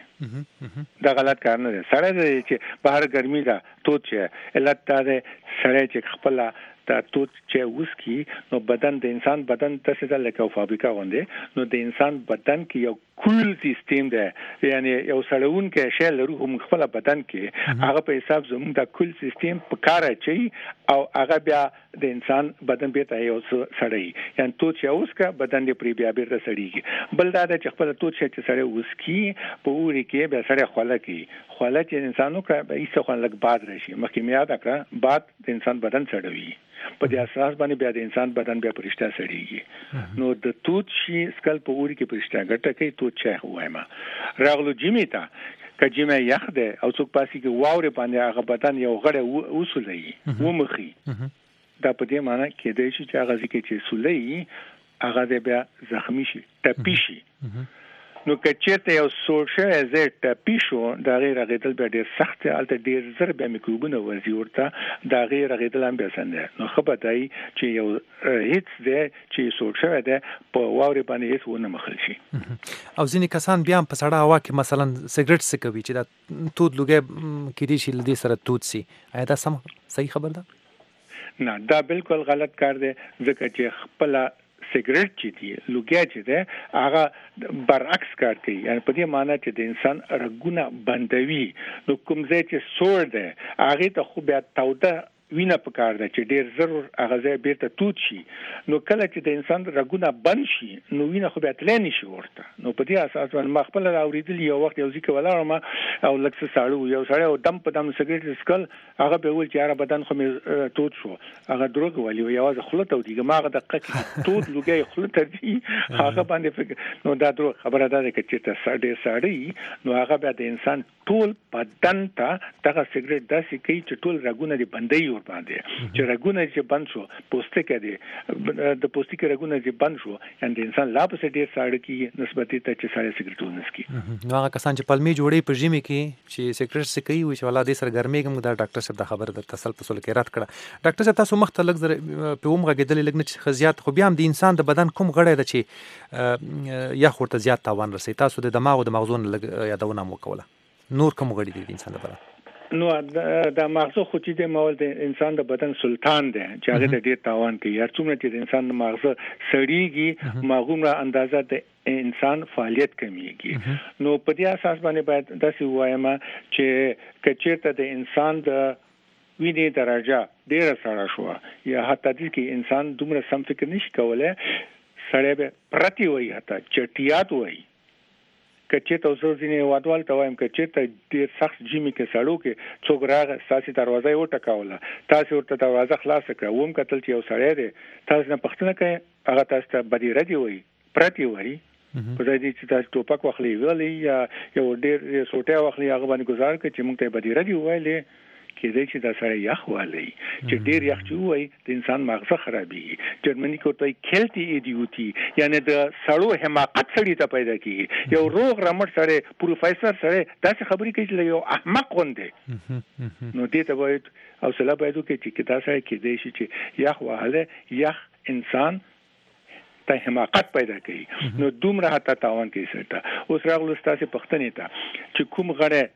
دا غلط کار نه دی سره چې بهر ګرمي ده توت چې علت ده سره چې خپل دا توت چې وسکی نو بدن د انسان بدن تاسو ته لکه فابریکا وندې نو د انسان بدن کې یو کول سیستم ده یعنی یو سړون کې شی لرو هم خپل بدن کې هغه په حساب زموږ د کول سیستم په کار اچي او هغه بیا د انسان بدن به ته یو سړی یعنی توت چې وسکه بدن دې پری بیا بیرته سړیږي بل دا چې خپل توت چې سړی وسکی په وری کې به سړی خوله کې خوله چې انسانو کې به ایسه خوله باد راشي مخکې مې یاد کړه باد د انسان بدن سړوي په دې اساس باندې بیا د انسان بدن بیا پرشته سړیږي نو د توت شي سکل په وری کې پرشته ګټه کوي توت چې وایم راغلو جمی ته کجمه یخ ده او څوک پاسي کې واوره باندې هغه بدن یو غړې وسولې و مخي دا په دې معنی کې د شي چې هغه ځکه چې سولې هغه بیا زخمی شي ټپي شي نو کچته یو سوشل ازه ټپي شو دا غیر غیدل به ډیر سخت الته ډیر زر به میکروبونه ورزي ورته دا غیر غیدل هم به سنده نو خو به دای چې یو هیڅ ده چې سوشل ده په واوري باندې هیڅ ونه مخل شي او ځینې کسان بیا په سړه هوا کې مثلا سیګریټ سکوي چې دا توت لوګي کې دي چې لدی سره توت سي آیا دا سم صحیح خبر ده نه دا بالکل غلط کار دی ځکه چې خپل سیګریټ چې دی لوګیا چې ده هغه برعکس کار کوي یعنی په دې معنی چې د انسان رګونه بندوي نو کوم ځای چې سور ده هغه ته خو بیا توده وینه پکار ده چې ډیر ضرور هغه ځای بیرته توت شي نو کله چې د انسان رګونه بند شي نو وینه خو بیا تللی نشي ورته نو په دې اساس باندې ما خپل اوریدل یو وخت یو ځکه ولاړم او لکه ساړو یو سړی او دم په دم سګریټ سکل هغه به ول چې هغه بدن خو مې توت شو هغه دروغ ویلی یو ځکه خلته ودیګه ما هغه د قکی توت لوګي خلته دی هغه باندې فکر نو دا دروغ خبره ده چې ته ساړې ساړې نو هغه بیا د انسان ټول بدن ته دغه سګریټ داسې کوي چې ټول رګونه دي بندي باندې چې رګونه چې بند شو پوستکه دي د پوستکه رګونه چې بند شو ان د انسان لا په ډیر ساړه کې نسبتي ته چې ساړه سګریټ ونسکي نو هغه کسان چې پلمي جوړي په ژمي کې چې سګریټ سکي وي چې ولا د سر ګرمي کوم دا ډاکټر صاحب د خبره د تسل په سول کې رات کړه ډاکټر صاحب تاسو مخ ته لګ زر په عمره کې د لګنه خزيات خو بیا هم د انسان د بدن کوم غړی د چې یا خورته زیات تاوان رسي تاسو د دماغ او د مغزون لګ یادونه مو کوله نور کوم غړي د انسان لپاره نو دا مغز خو چې د مول د انسان د بدن سلطان دی چې هغه د ډیر تاوان کوي هر څومره چې د انسان د مغز سړیږي مغومره اندازه د انسان فعالیت کمیږي نو په دې اساس باندې باید داسې وایم چې کچېرته د انسان د وینې درجه ډیره سړه شو یا حتی د کې انسان دومره سم فکر نشي کولای سړی به پرتی وي حتی چټیات وي کچې ته اوسو ځینې وادوال ته وایم کچې ته ډیر سخت جیمی کې سړو کې څوک راغی تاسو دروازه یې وټکاوله تاسو ورته دروازه خلاص کړه ووم کتل چې یو سړی دی تاسو نه پښتنه کوي هغه تاسو ته بدی ردی وي پرتی وي په دې چې تاسو ټوپک واخلي ویلې یا یو ډیر سوټه واخلي هغه باندې گزار کوي چې موږ ته بدی ردی وایي کې دې چې دا سره یخ والی چې ډیر یخ چوي د انسان مغزه خرابي جرمني کوته کلتي ایډیوټي یعنی د سړو حماقت سړی ته پیدا کیږي یو روغ رمټ سره پروفیسور سره داسې خبرې کوي چې یو احمق غونډه نو دې ته باید حوصله باید وکړي چې دا سره کې دې شي چې یخ واله یخ انسان ته حماقت پیدا کوي نو دومره حتی تاوان کوي سره اوس راغلو ستاسو پښتنې ته چې کوم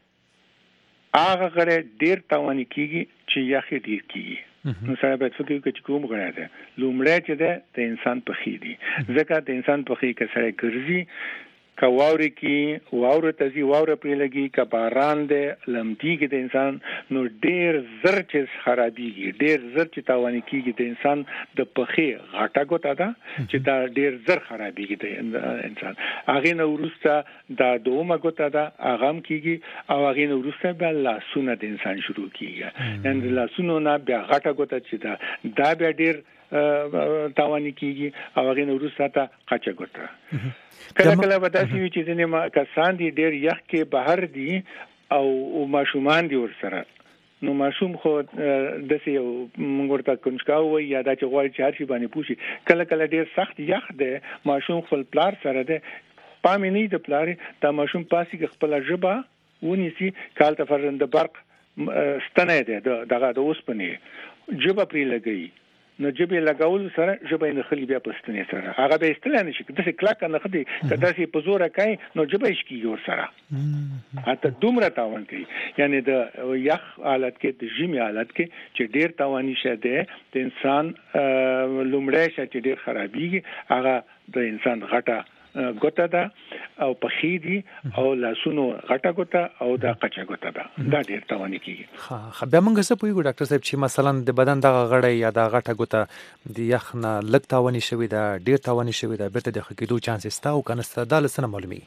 غړې هغه غړې ډیر تاوان کیږي چې یخ ډیر کیږي نو سره به فکر کوي چې کوم غړې ده لومړی چې ده د انسان په خې دي ځکه د انسان په خې کې سره ګرځي کواوري کې واوره تزي واوره پرې لګي ک باران ده لمدي کې د انسان نو ډیر زر چې خرابيږي ډیر زر چې تاوان کیږي د انسان د پخې غټه ګوته ده چې دا ډیر زر خرابيږي د انسان هغه نو ورسته دا دومره ګوته ده هغه کیږي او هغه نو ورسته بل لاسونه د انسان شروع کیږي ان لاسونه نه بیا غټه ګوته چې دا دا بیا ډیر تاوان کیږي او هغه نو ورسته تا قچه ګوته کله کله به داسې وي چې ځینې کسان دي ډېر یخ کې بهر دي او ماشومان دي ورسره نو ماشوم خو داسې یو موږ ورته کنجکاو وایي یا دا چې غواړي چې هر شي باندې پوه شي کله کله ډېر سخت یخ دی ماشوم خپل پلار سره دی پام یې نه د پلار دا ماشوم پاسي کې خپله ژبه ونیسي کال ته فرضاً د برق ستنه دی دغه د اوسپنې ژبه پرې لګوي نو جبه لګاول سره جبه نه خلی بیا پستنې سره هغه به استل نه شي دغه کلاک نه خدي کدا سي په زور کوي نو جبه شي یو سره اته دومره تاوان کوي یعنی د یخ حالت کې د جمی حالت کې چې ډیر تاواني شه ده د انسان لومړی شه چې ډیر خرابيږي هغه د انسان غټه ګوته ده او پخې دي او لاسونو غټه ګوته او د قچه ګوته ده دا ډیر تاوان کیږي ها بیا موږ څه پوهیږو ډاکټر صاحب چې مثلا د بدن دغه غړی یا د غټه ګوته د یخ نه لږ تاواني شوی ده ډیر تاواني شوی ده بیرته د خکېدو چانس شته او کنه ستاسو د لسنه معلومي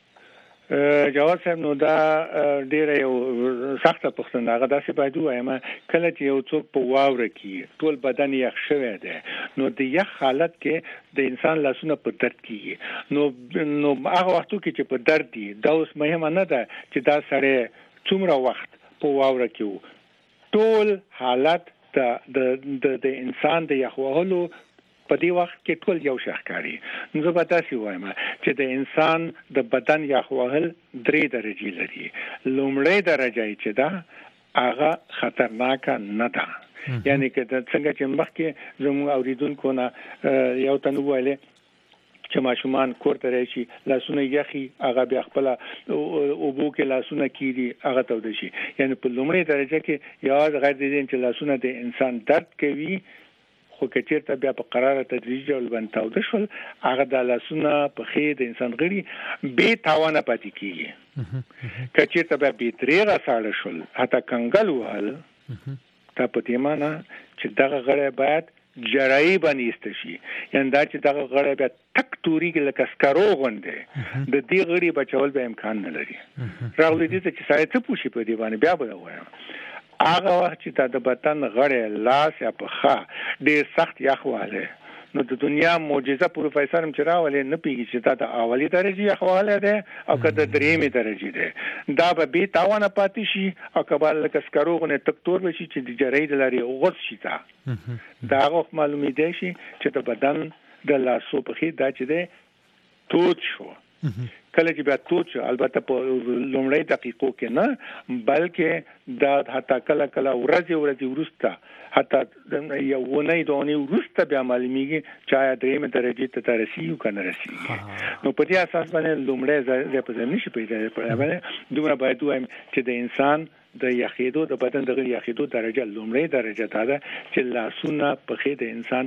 جواب صاحب نو دا ډیر یو سخته پوښتنه هغه داسې باید وایم کله چې یو څوک په واوره کې ټول بدن یخ شوی دی نو د یخ حالت کې د انسان لاسونه په درد کیږي نو نو هغه وختو کې چې په درد دي دا اوس مهمه نه ده چې دا سره څومره وخت په واوره کې ټول حالت د د انسان د یخ وهلو په دې وخت کې ټول یو شخکاری نو زه به تاسو وایم چې د انسان د بدن یخ وهل درې درجې لري لومړی درجه چې دا هغه خطرناک نه ده یعنی که څنګه چې مخکې زموږ اوریدونکو نه یو تنو ویلې چې ماشومان کور ته راشي لاسونه یخي هغه بیا خپل او بو کې لاسونه کیږي هغه تود شي یعنی په لومړی درجه کې یاد غیر دي چې لاسونه د انسان درد کوي خو کچیرته بیا په قرار تدریجي ول باندې تود شول هغه د لاسونه په خې د انسان غړي به تاوان پاتې کیږي کچیرته بیا به تریغه ساړه شول حتی کنګل وهل تا په دې معنی چې دغه غړي باید جرائی بنیست شي یعنی دا چې دغه غړي بیا تک توري کې لکه سکرو غونډه د دې غړي بچول به امکان نه لري راغلي دي چې سړی څه پوښي په دې باندې بیا به وایم هغه وخت چې د بدن غړي لاس یا پخه ډېر سخت یخ واله نو د دنیا معجزه پروفیسور هم چراولې نه پیږي چې دا د اولی درجه یخ واله ده او که د درېمې درجه ده دا به به تاوان پاتې شي او کبال لکه سکروغونه تکتور بشي چې د جرید لري غوس شي تا دا غو معلومې دی شي چې د بدن د لاسو په خې دا چې ده توت شو کله چې بیا توت شو البته په لومړی دقیقو کې نه بلکې دا حتی کله کله ورځي ورځي ورسته حتی یو ونه دونی ورسته بیا معلومیږي چې درېمه درجه ته رسیدو کنه رسیدي نو په دې اساس باندې لومړی ځای په ځای نشي پیدا کېږي دومره باید وایم چې د انسان د یخېدو د بدن د یخېدو درجه لومړی درجه ده چې لاسونه په خې د انسان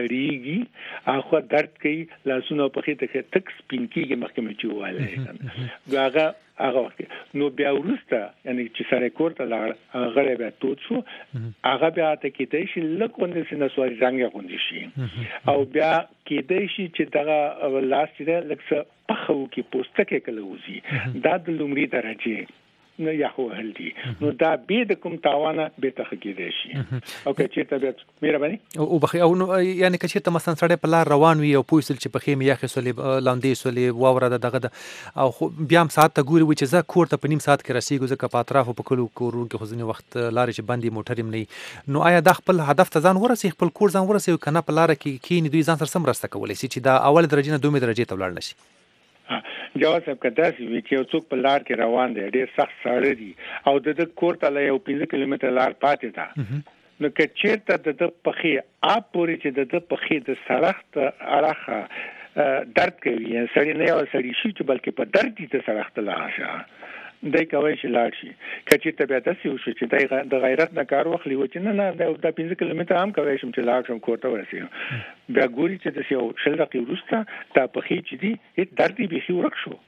سړیږي اخو درد کوي لاسونه په خې ته تک سپین کیږي مخکې چې واله هغه هغه نو بیا ورسته یعنی چې سره کوړه لاړ هغه بیا توت شو هغه بیا ته کېدای شي لکه سینه سوال څنګه غونډي شي او بیا کېدای شي چې دغه لاس چې لکه په خو کې پوسټه کې کلوزي دا د لومړی درجه نه یخ وهل دي نو دا به د کوم تاوانه به تخکیدې شي او که چیرته به مهرباني او بخي او یعنی که چیرته مثلا سړی په لار روان وي او پوښتل چې په خېمه یخ سولې لاندې سولې واوره دغه او بیا هم ساعت ته ګوري و چې زه کور ته په نیم ساعت کې رسیږم ځکه په اطرافو په کلو کورونو کې خو ځینې وخت لارې چې بندې موټر هم نه نو آیا دا خپل هدف ته ځان ورسوي خپل کور ځان ورسوي که نه په لاره کې کښېني دوی ځان سره څه مرسته کولی شي چې دا اول درجې نه دویمې درجې ته ولاړ نه شي جواز صاحب که داسې وي چې یو څوک په لار کې روان دی ډېر سخت ساړه دي او د ده کور ته له یو پنځه کیلومتره لار پاتې ده نو که چېرته د ده پښې آپ پورې چې د ده پښې د سړښت اړخه درد کوي یعنې سړی نه یو سړی شي چې بلکې په درد دي د سړښت لاړ شه دای کوي چې لاړ شي که چېرته بیا داسې وشي چې دای د غیرت نه کار واخلي و چې نه نه دا پنځه کیلومتره هم کوی شم چې لاړ شم کور ته ورسېږم بیا ګوري چې داسې یو شل دقیقې وروسته دا پښې چې دي هېڅ درد یې بیخي ورک شو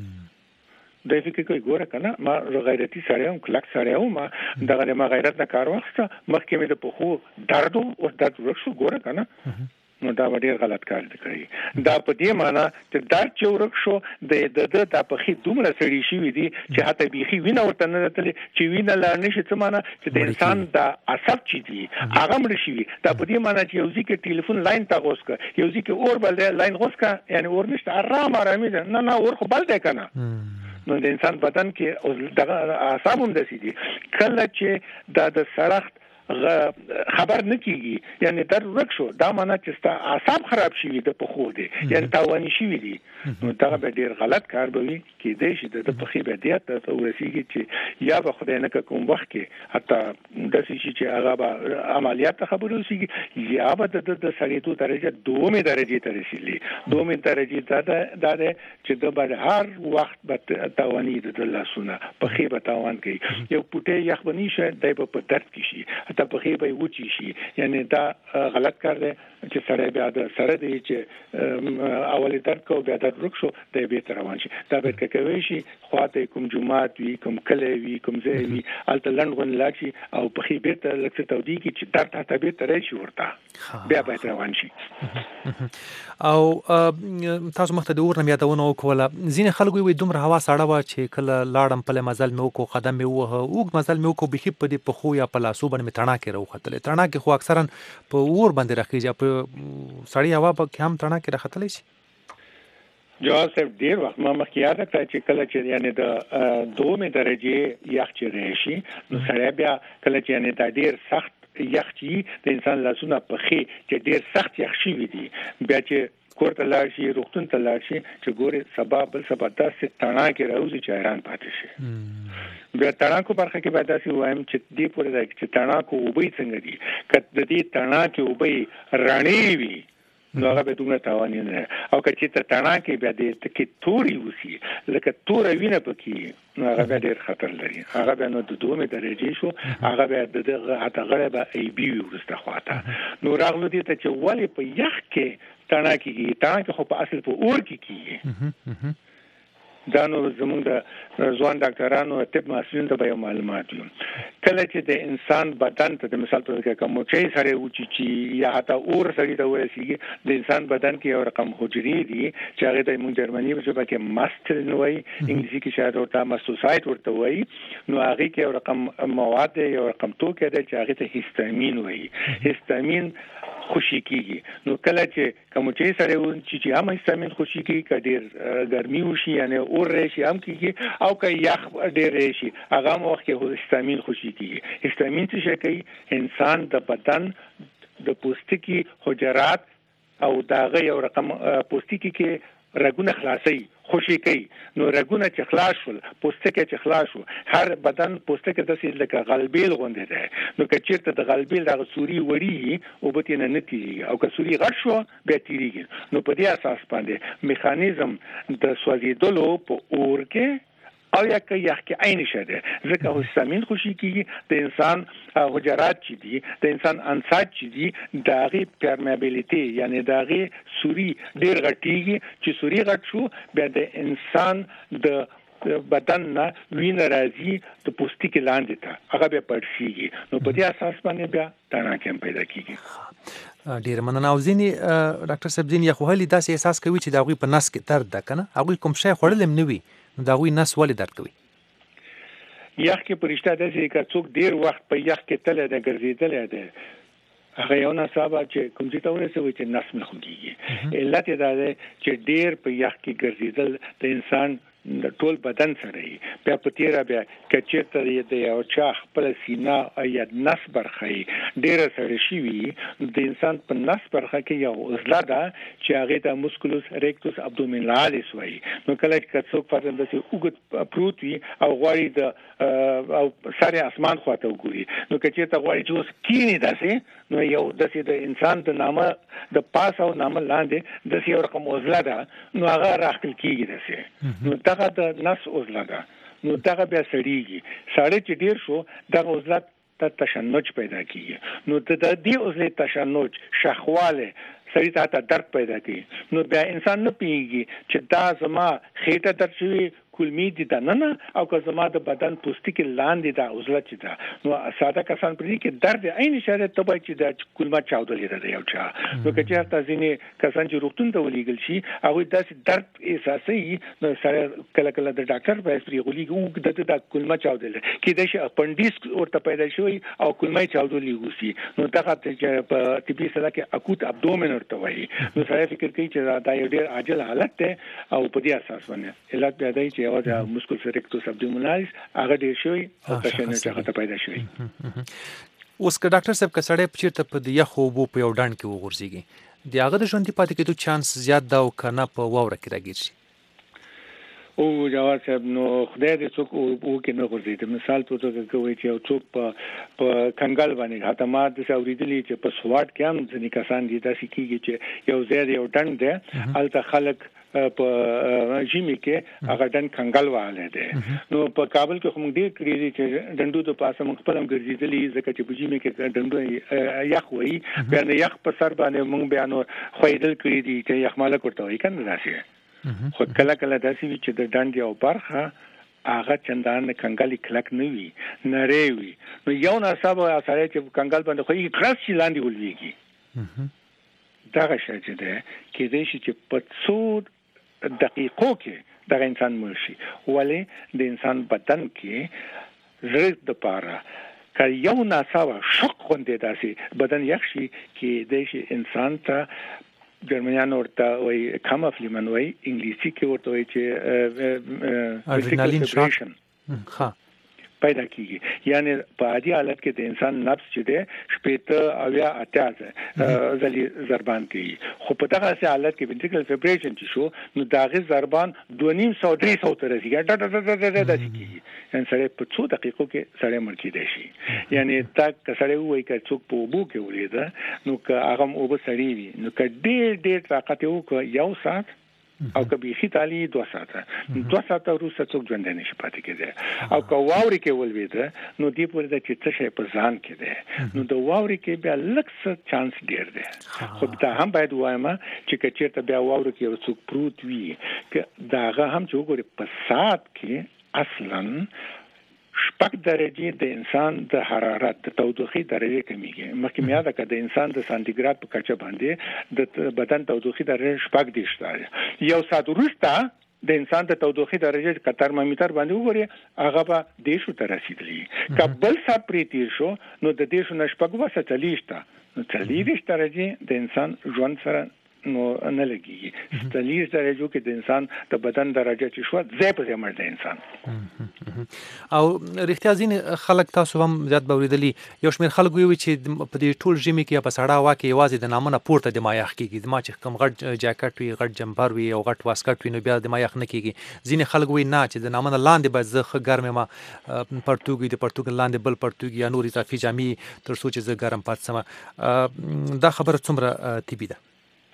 دی فکر کوي ګوره که نه ما غیرتي سړی وم کلک سړی وم ما دغه ما غیرت نه کار واخیسته مخکې مې د پښو درد و اوس درد ورک شو ګوره که نه نو دا ډېر غلط کار دی کړی دا په دې معنی چې درد چې ورک شو د د د پښې دومره سړي شوي دي چې حتی بیخي وینه ورته نه راتلې چې وینه لاړ نه شي څه معنی چې د انسان د عصب چې دي هغه مړه شوي دا په دې معنی چې یو ځای کې ټلیفون لاین ته غوڅ کړه یو ځای کې اور بل دی لاین غوڅ کړه یعنې اور نشته ارام ارامي ده نه نه اور خو بل دی که نه نو د انسان بدن کې دغه اعصاب هم داسې دي کله چې دا د سړښت خبر نه کیږي یعنی در ورک شو دا معنی چې ستا اعصاب خراب شوي د پښو دي یعنی تاواني شوي دي نو دا به ډیر غلط کار به وي کېدای شي د پښې به دې ته ورسیږي چې یا به خدای نه کوم وخت کې حتی داسې شي چې هغه به عملیات ته خبر ورسیږي یا به د د سړېدو درجه دومې درجې ته رسیږي دومې درجې ته دا ده چې د به هر وخت به تاواني د لاسونه پښې به تاوان کوي یو پوټی یخ به نه شي دی به په درد کې شي ته پخې به وچی شي یعنی دا غلط کار دی چې سړی بیا د سره دی چې اولې درد کو بیا درد ورک شو دی بیرته روان شي دا باید که کوی شي خواته کوم جومات وي کوم کلی وي کوم ځای وي هلته لنډ غونډ لاړ شي او پخې بیرته لږ څه تودېږي چې درد هلته بیرته راشي ورته بیا باید روان شي او تاسو مخته د اور نه یادونه وکړله ځینې خلکو وایي دومره هوا ساړه وه چې کله لاړم پلی مزل مې وکړو قدم مې ووهه اوږد مزل مې وکړو بیخي په دې پښو یا په لاسو باندې مې تڼاکې راوختلې تڼاکې خو اکثرا په اور باندې راخېږي په سړې هوا کې هم تڼاکې راختلی شي جواب صاحب ډیر وخت ما مخکې یاد کړه چې کله چې یعنی د دومې درجې یخ چې راشي نو سړی بیا کله چې یعنی دا ډیر سخت یخ چې د انسان لاسونه پښې چې ډیر سخت یخ شوي دي بیا چې کور ته لاړ شي روغتون ته لاړ شي چې ګوري سبا بل سبا داسې تڼاکې راوځي چې حیران پاتې شي بیا تڼاکو برخه کې باید داسې ووایم چې دې پورې ده چې تڼاکو اوبه څنګه دي که د دې تڼاکې اوبه رڼې وي نو هغه به دومره تاوان نه او که چې ته تڼاکې بیا دې کې تورې اوسي لکه توره وینه پکې نو هغه بیا ډېر خطر لري هغه بیا نو د دومې درجې شو هغه بیا د دغه حتی غړی به ایبي وي وروسته خواته نو راغلو دې ته چې ولې په یخ کې تڼاکې کېږي تڼاکې خو په اصل په اور کې کېږي دا نو زموږ د ځوان ډاکټرانو طب محصلینو ته به یو معلومات وي کله چې د انسان بدن ته د مثال په توګه کوم موچۍ سره وچیچي یا حتی اور سړي ته ورسیږي د انسان بدن کې یو رقم حجرې دي چې هغې ته موږ جرمني په ژبه کې ماستل وایي انګلیسي کې شاید ورته ماستوسایت ورته وایي نو هغې کې یو رقم مواد دی یو رقم توکی دی چې هغې ته هیستامین وایي هیستامین خوشي کیږي نو کله چې کومچې سره چې هم هیستامین خوشي کیږي که ډېر ګرمي وشي یعنی اور راشي هم کیږي او که یخ ډېر راشي هغه هم وخت کې هیستامین خوشي کیږي هیستامین څه شی کوي انسان د بدن د پوستکي حجرات او د هغه یو رقم پوستکي کې رګونه خلاصوي خوشي کوي نو رګونه چې خلاص شول پوستکی چې خلاص شو هر بدن پوستکی داسې لکه غلبیل غوندې دی نو که چېرته د غلبیل دغه سوري وړي اوبه ترې نه نه تېرېږي او که سوري غټ شو بیا تېرېږي نو په دې اساس باندې میخانیزم د سوځېدلو په اور کې او یا که یخ کې عین شده ځکه هیستامین خوشي کیږي د انسان حجرات چې دي د انسان انساج چې دي د هغې پرمیابیلیټي یعنی د هغې سوري ډېر غټېږي چې سوري غټ شو بیا د انسان د بدن نه وینه راځي د پوستکي لاندې ته هغه بیا پړسېږي نو په دې اساس باندې بیا تڼاکې هم پیدا کېږي ډېره مننه او ځینې ډاکټر صاحب ځینې یخوهلي داسې احساس کوي چې د هغوی په نس کې درد ده که نه هغوی کوم شی خوړلی هم نه وي نو د هغوی نس ولې درد کوي یخ کې پرشته د چې څوک ډیر وخت په یخ کې تل د ګرځیدل دی هغه یو نصابه چې کوم چې تاونه سوي چې نس مې خوږي علت دا ده چې ډیر په یخ کې ګرځیدل د انسان د ټول بدن سره بیا په تیرا بیا کچته د یو چا خپل سینا یا نس برخه ډیر سره شي وي د انسان په نس برخه کې یو عضله ده چې هغه د مسکولوس ریکټوس ابډومینالیس وایي نو کله چې څوک په دې چې وګت پروت وي او غواړي د او ساري اسمان خواته وګوري نو کچته غواړي چې اوس کینی داسې نو یو داسې د انسان د نامه د پاس او نامه لاندې د یو رقم عضله ده نو هغه راخل کیږي داسې نو دغه د نس عضله ده نو دغه بیا سړیږي سړی چې ډیر شو دغه عضله ته تشنج پیدا کیږي نو د دې عضله تشنج شخواله سړی ته درد پیدا کوي نو بیا انسان نه پیږي چې دا زما خېټه درد شوی کلمی دي دا نه او که زما د بدن پوستکی لاندې دا عضله چې دا نو ساده کسان پرې کې درد عین اشاره ته وایي چې دا کلمه چاودلې ده یو چا نو که چېرته ځینې کسان چې روغتون ته ولېږل شي هغه داسې درد احساسي نو سره کله کله د ډاکټر په اسپری غولېږي او د کلمه چاودلې کې د اپنډیس ورته پیدا شوی او کلمه چاودلې وسی نو دغه چې په طبي سره کې اکوت ابډومن ورته وایي نو سره فکر کوي چې دا یو ډېر عاجل حالت ده او په دې اساس باندې علت بیا دی چې او د مسکول ریکټوس ابډومینالیس هغه ډیر شوی او تشنج هغه پیدا شوی اوس که ډاکټر صاحب کسړې چیرته په د یخ اوبو په یو ډنډ کې وغورځيږي د هغه د ژوندۍ پاتې کېدو چانس زیات دا او کنه په واوره کې راګیر شي او جواب صاحب نو خدای دې څوک او کې نه غورځي مثال په توګه کوي چې یو څوک په په کنګل باندې هاته ما د اوریدلې چې په سواټ کې هم ځینې کسان دي داسې کیږي چې یو ځای یو ډنډ دی الته خلک په جیمی کې هغه ډن کنګل واله دي نو په کابل کې هم ډیر کړي دي چې ډندو د پاسه موږ خپل هم ګرځېدلې ځکه چې په جیمی کې ډندو یخ وي بیا نه یخ په سر باندې موږ بیا نو خویدل کړي دي چې یخ مالک ورته وي کنه راشي خو کله کله داسې وي چې د ډند یو برخه هغه چندان کنګل کلک نه وي نری وي نو یو نصاب سره چې کنګل باندې خو یې کراس شي لاندې ولويږي دا شی چې ده کې دې شي چې په څو دقیقو کې د انسان مرشي ولی د انسان بدن کې زړه د پاره که یو ناساوه شق خوندې داسي بدن یخ شي کې د شي انسان ته جرمنیان ورته وای کما فلیمن وای انګلیسي کې ورته وای چې ادرینالین شاک ها پیدا کیږي یعنی په عادي حالت کې د انسان نفس چې ده شپېته او یا اتیا ځلې ضربان کوي خو په دغه حالت کې ventricular fibrillation چې شو نو داغه ضربان دوه نیم سو درې سو تر رسیږي ډډ ډډ ډډ ډډ داسې کیږي ان سره په څو دقیقو کې سره مړ کېدای شي یعنی تا کسره وای ک څوک په وبو کې ولید نو که هغه وبو سړی وي نو ک ډېر ډېر طاقت وکړ یو ساعت او کبي خي تعالی دوه ساعته دوه ساعته وروسته څوک ژوند نه شي پاتې کېده او که واوري کې ولويده نو دی پورې د چې څه شي په ځان کې ده نو د واوري کې بیا لږ څه چانس ډیر ده خو دا هم باید وایم چې کچېرته بیا واوري کې یو څوک پروت وي ک داغه هم چې وګوري په ساعت کې اصلا شپږ درجه د انسان د حرارت د تودوخې درجه کمیږي مخکې میا ده کده انسان د سانتیګراد په کچه باندې د بدن تودوخې درجه شپږ دي شته یو ساعت وروسته د انسان د تودوخې درجه ک ترمامیټر باندې وګوري هغه به د شو تر رسیدلی کبل صاحب پریتیر شو نو د دې شو نشپږ وسه چلیشته نو چلیش درجه د انسان ژوند سره نو نه لګي ستلیش درجه کې د انسان د بدن درجه چې شو زې په زمر د انسان او رښتیا ځین خلک تاسو هم زیات باوریدلی یو شمېر خلک وی چې په دې ټول ژمي کې په سړا وا کې یوازې د نامونه پورته د مایخ کېږي د ما چې کم غټ جاکټ وي غټ جمپر وي او غټ واسکټ وي نو بیا د مایخ نه کېږي ځین خلک وی نه چې د نامونه لاندې به زه ګرمه ما پرتګي د پرتګ لاندې بل پرتګي یا نور اضافي جامې تر څو چې زه ګرم پات سم دا خبره څومره طبي ده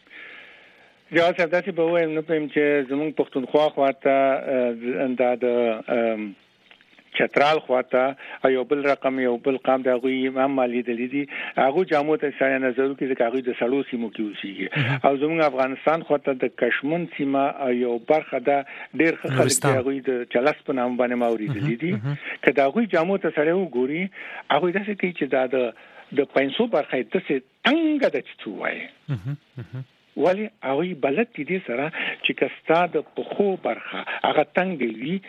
یا څه داسې به وایم نو پم چې زموږ پښتونخوا خواته دا د چترال خواته یو بل رقم یو بل قام د غوي امام مالی دلی دي هغه جامو ته سره نظر کې د هغه د سړو سیمو کې اوسېږي او زموږ افغانستان خواته د کشمون سیمه یو برخه د ډېر خلک هغه د چلس په نام باندې ماوري دلی دي کله هغه جامو ته سره وګوري هغه داسې کوي چې دا د د پنځو برخه د څه څنګه د چوي ولی هغه بلد دي سره چې کستا د پخو برخه هغه تنګ وي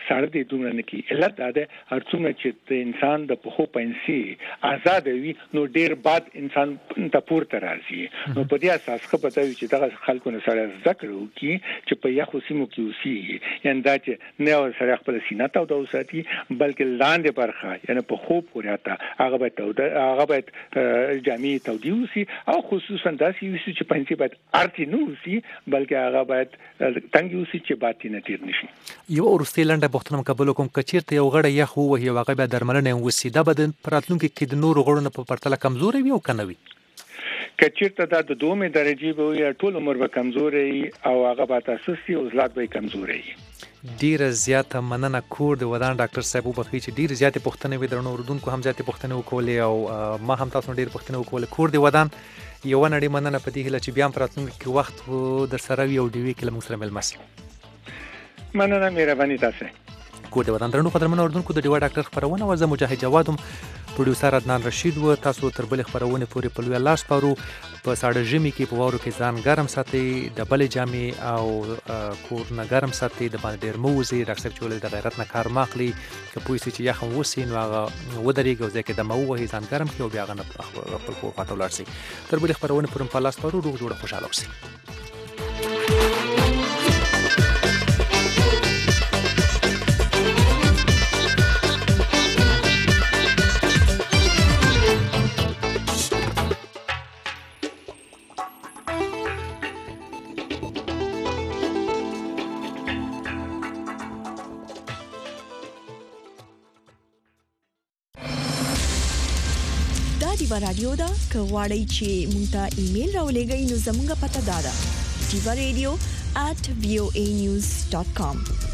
ساړه دي دومره نه کی علت دا ده هرڅومره چې انسان د په پنسي آزاد وي نو ډیر باد انسان ته پورته راځي نو په دې اساس خو پته وي چې دا خلکو نه سره ذکر وکي چې په یخو سیمو کې اوسي یعنی دا چې نه سره خپل سینه ته د اوساتي بلکې لاندې برخه یعنی په خوب پورته هغه به ته هغه به جامع تودیوسی او خصوصا داسې وي چې پنځه باید ارتي نو وسی بلکې هغه باید تنګ وسی چې باندې نه تیر نشي یو ورسته لنډه بوختنه قبول کوم کچیرته یو غړی یخ وو هي هغه به درملنه وسی دا به پراتلونکو کې د نور غړو په پرتله کمزوري وي او کنه وي کچیرته دا د دومره درجه به وي ټول عمر به کمزوري او هغه به تاسوسي او زلات به کمزوري ډیره زیاته مننه کور د ودان ډاکټر صاحب وبخښي چې ډیره زیاته پوښتنې وې درنو اردوونکو هم زیاته پوښتنې وکولې او ما هم تاسو ډیره پوښتنې وکولې کور د ودان یو نړۍ مننه په دې هله چې بیا هم راتلونکي کې وخت در سره وي او ډیوي کې موږ سره ملمس مننه مهرباني تاسو کور د ودان درنو قدرمنو اردوونکو د ډیوا ډاکټر خبرونه و زه مجاهد جوادم پروډوسر عدنان رشید و تاسو تر بل خبرونه پورې په لوی لاس پارو په ساړه ژمي کې په وورو کې ځان ګرم ساتي د بل جامې او کور نه ګرم ساتي د باندې ډیر موزي ډاکټر چولې د غیرت نه کار ماخلي که پوه سي چې یخم وسی نو هغه ودرېږي او ځکه د مو وهي ځان ګرم کړي او بیا غنه خپل کور خاطر لاړ شي تر بل خبرونه پرم په لاس پارو روغ جوړه خوشاله اوسئ دیوا رادیو دا که غواړئ چې مونږ ته ایمیل راولېږئ نو زموږ پته دا ده diva radio at voa news dot com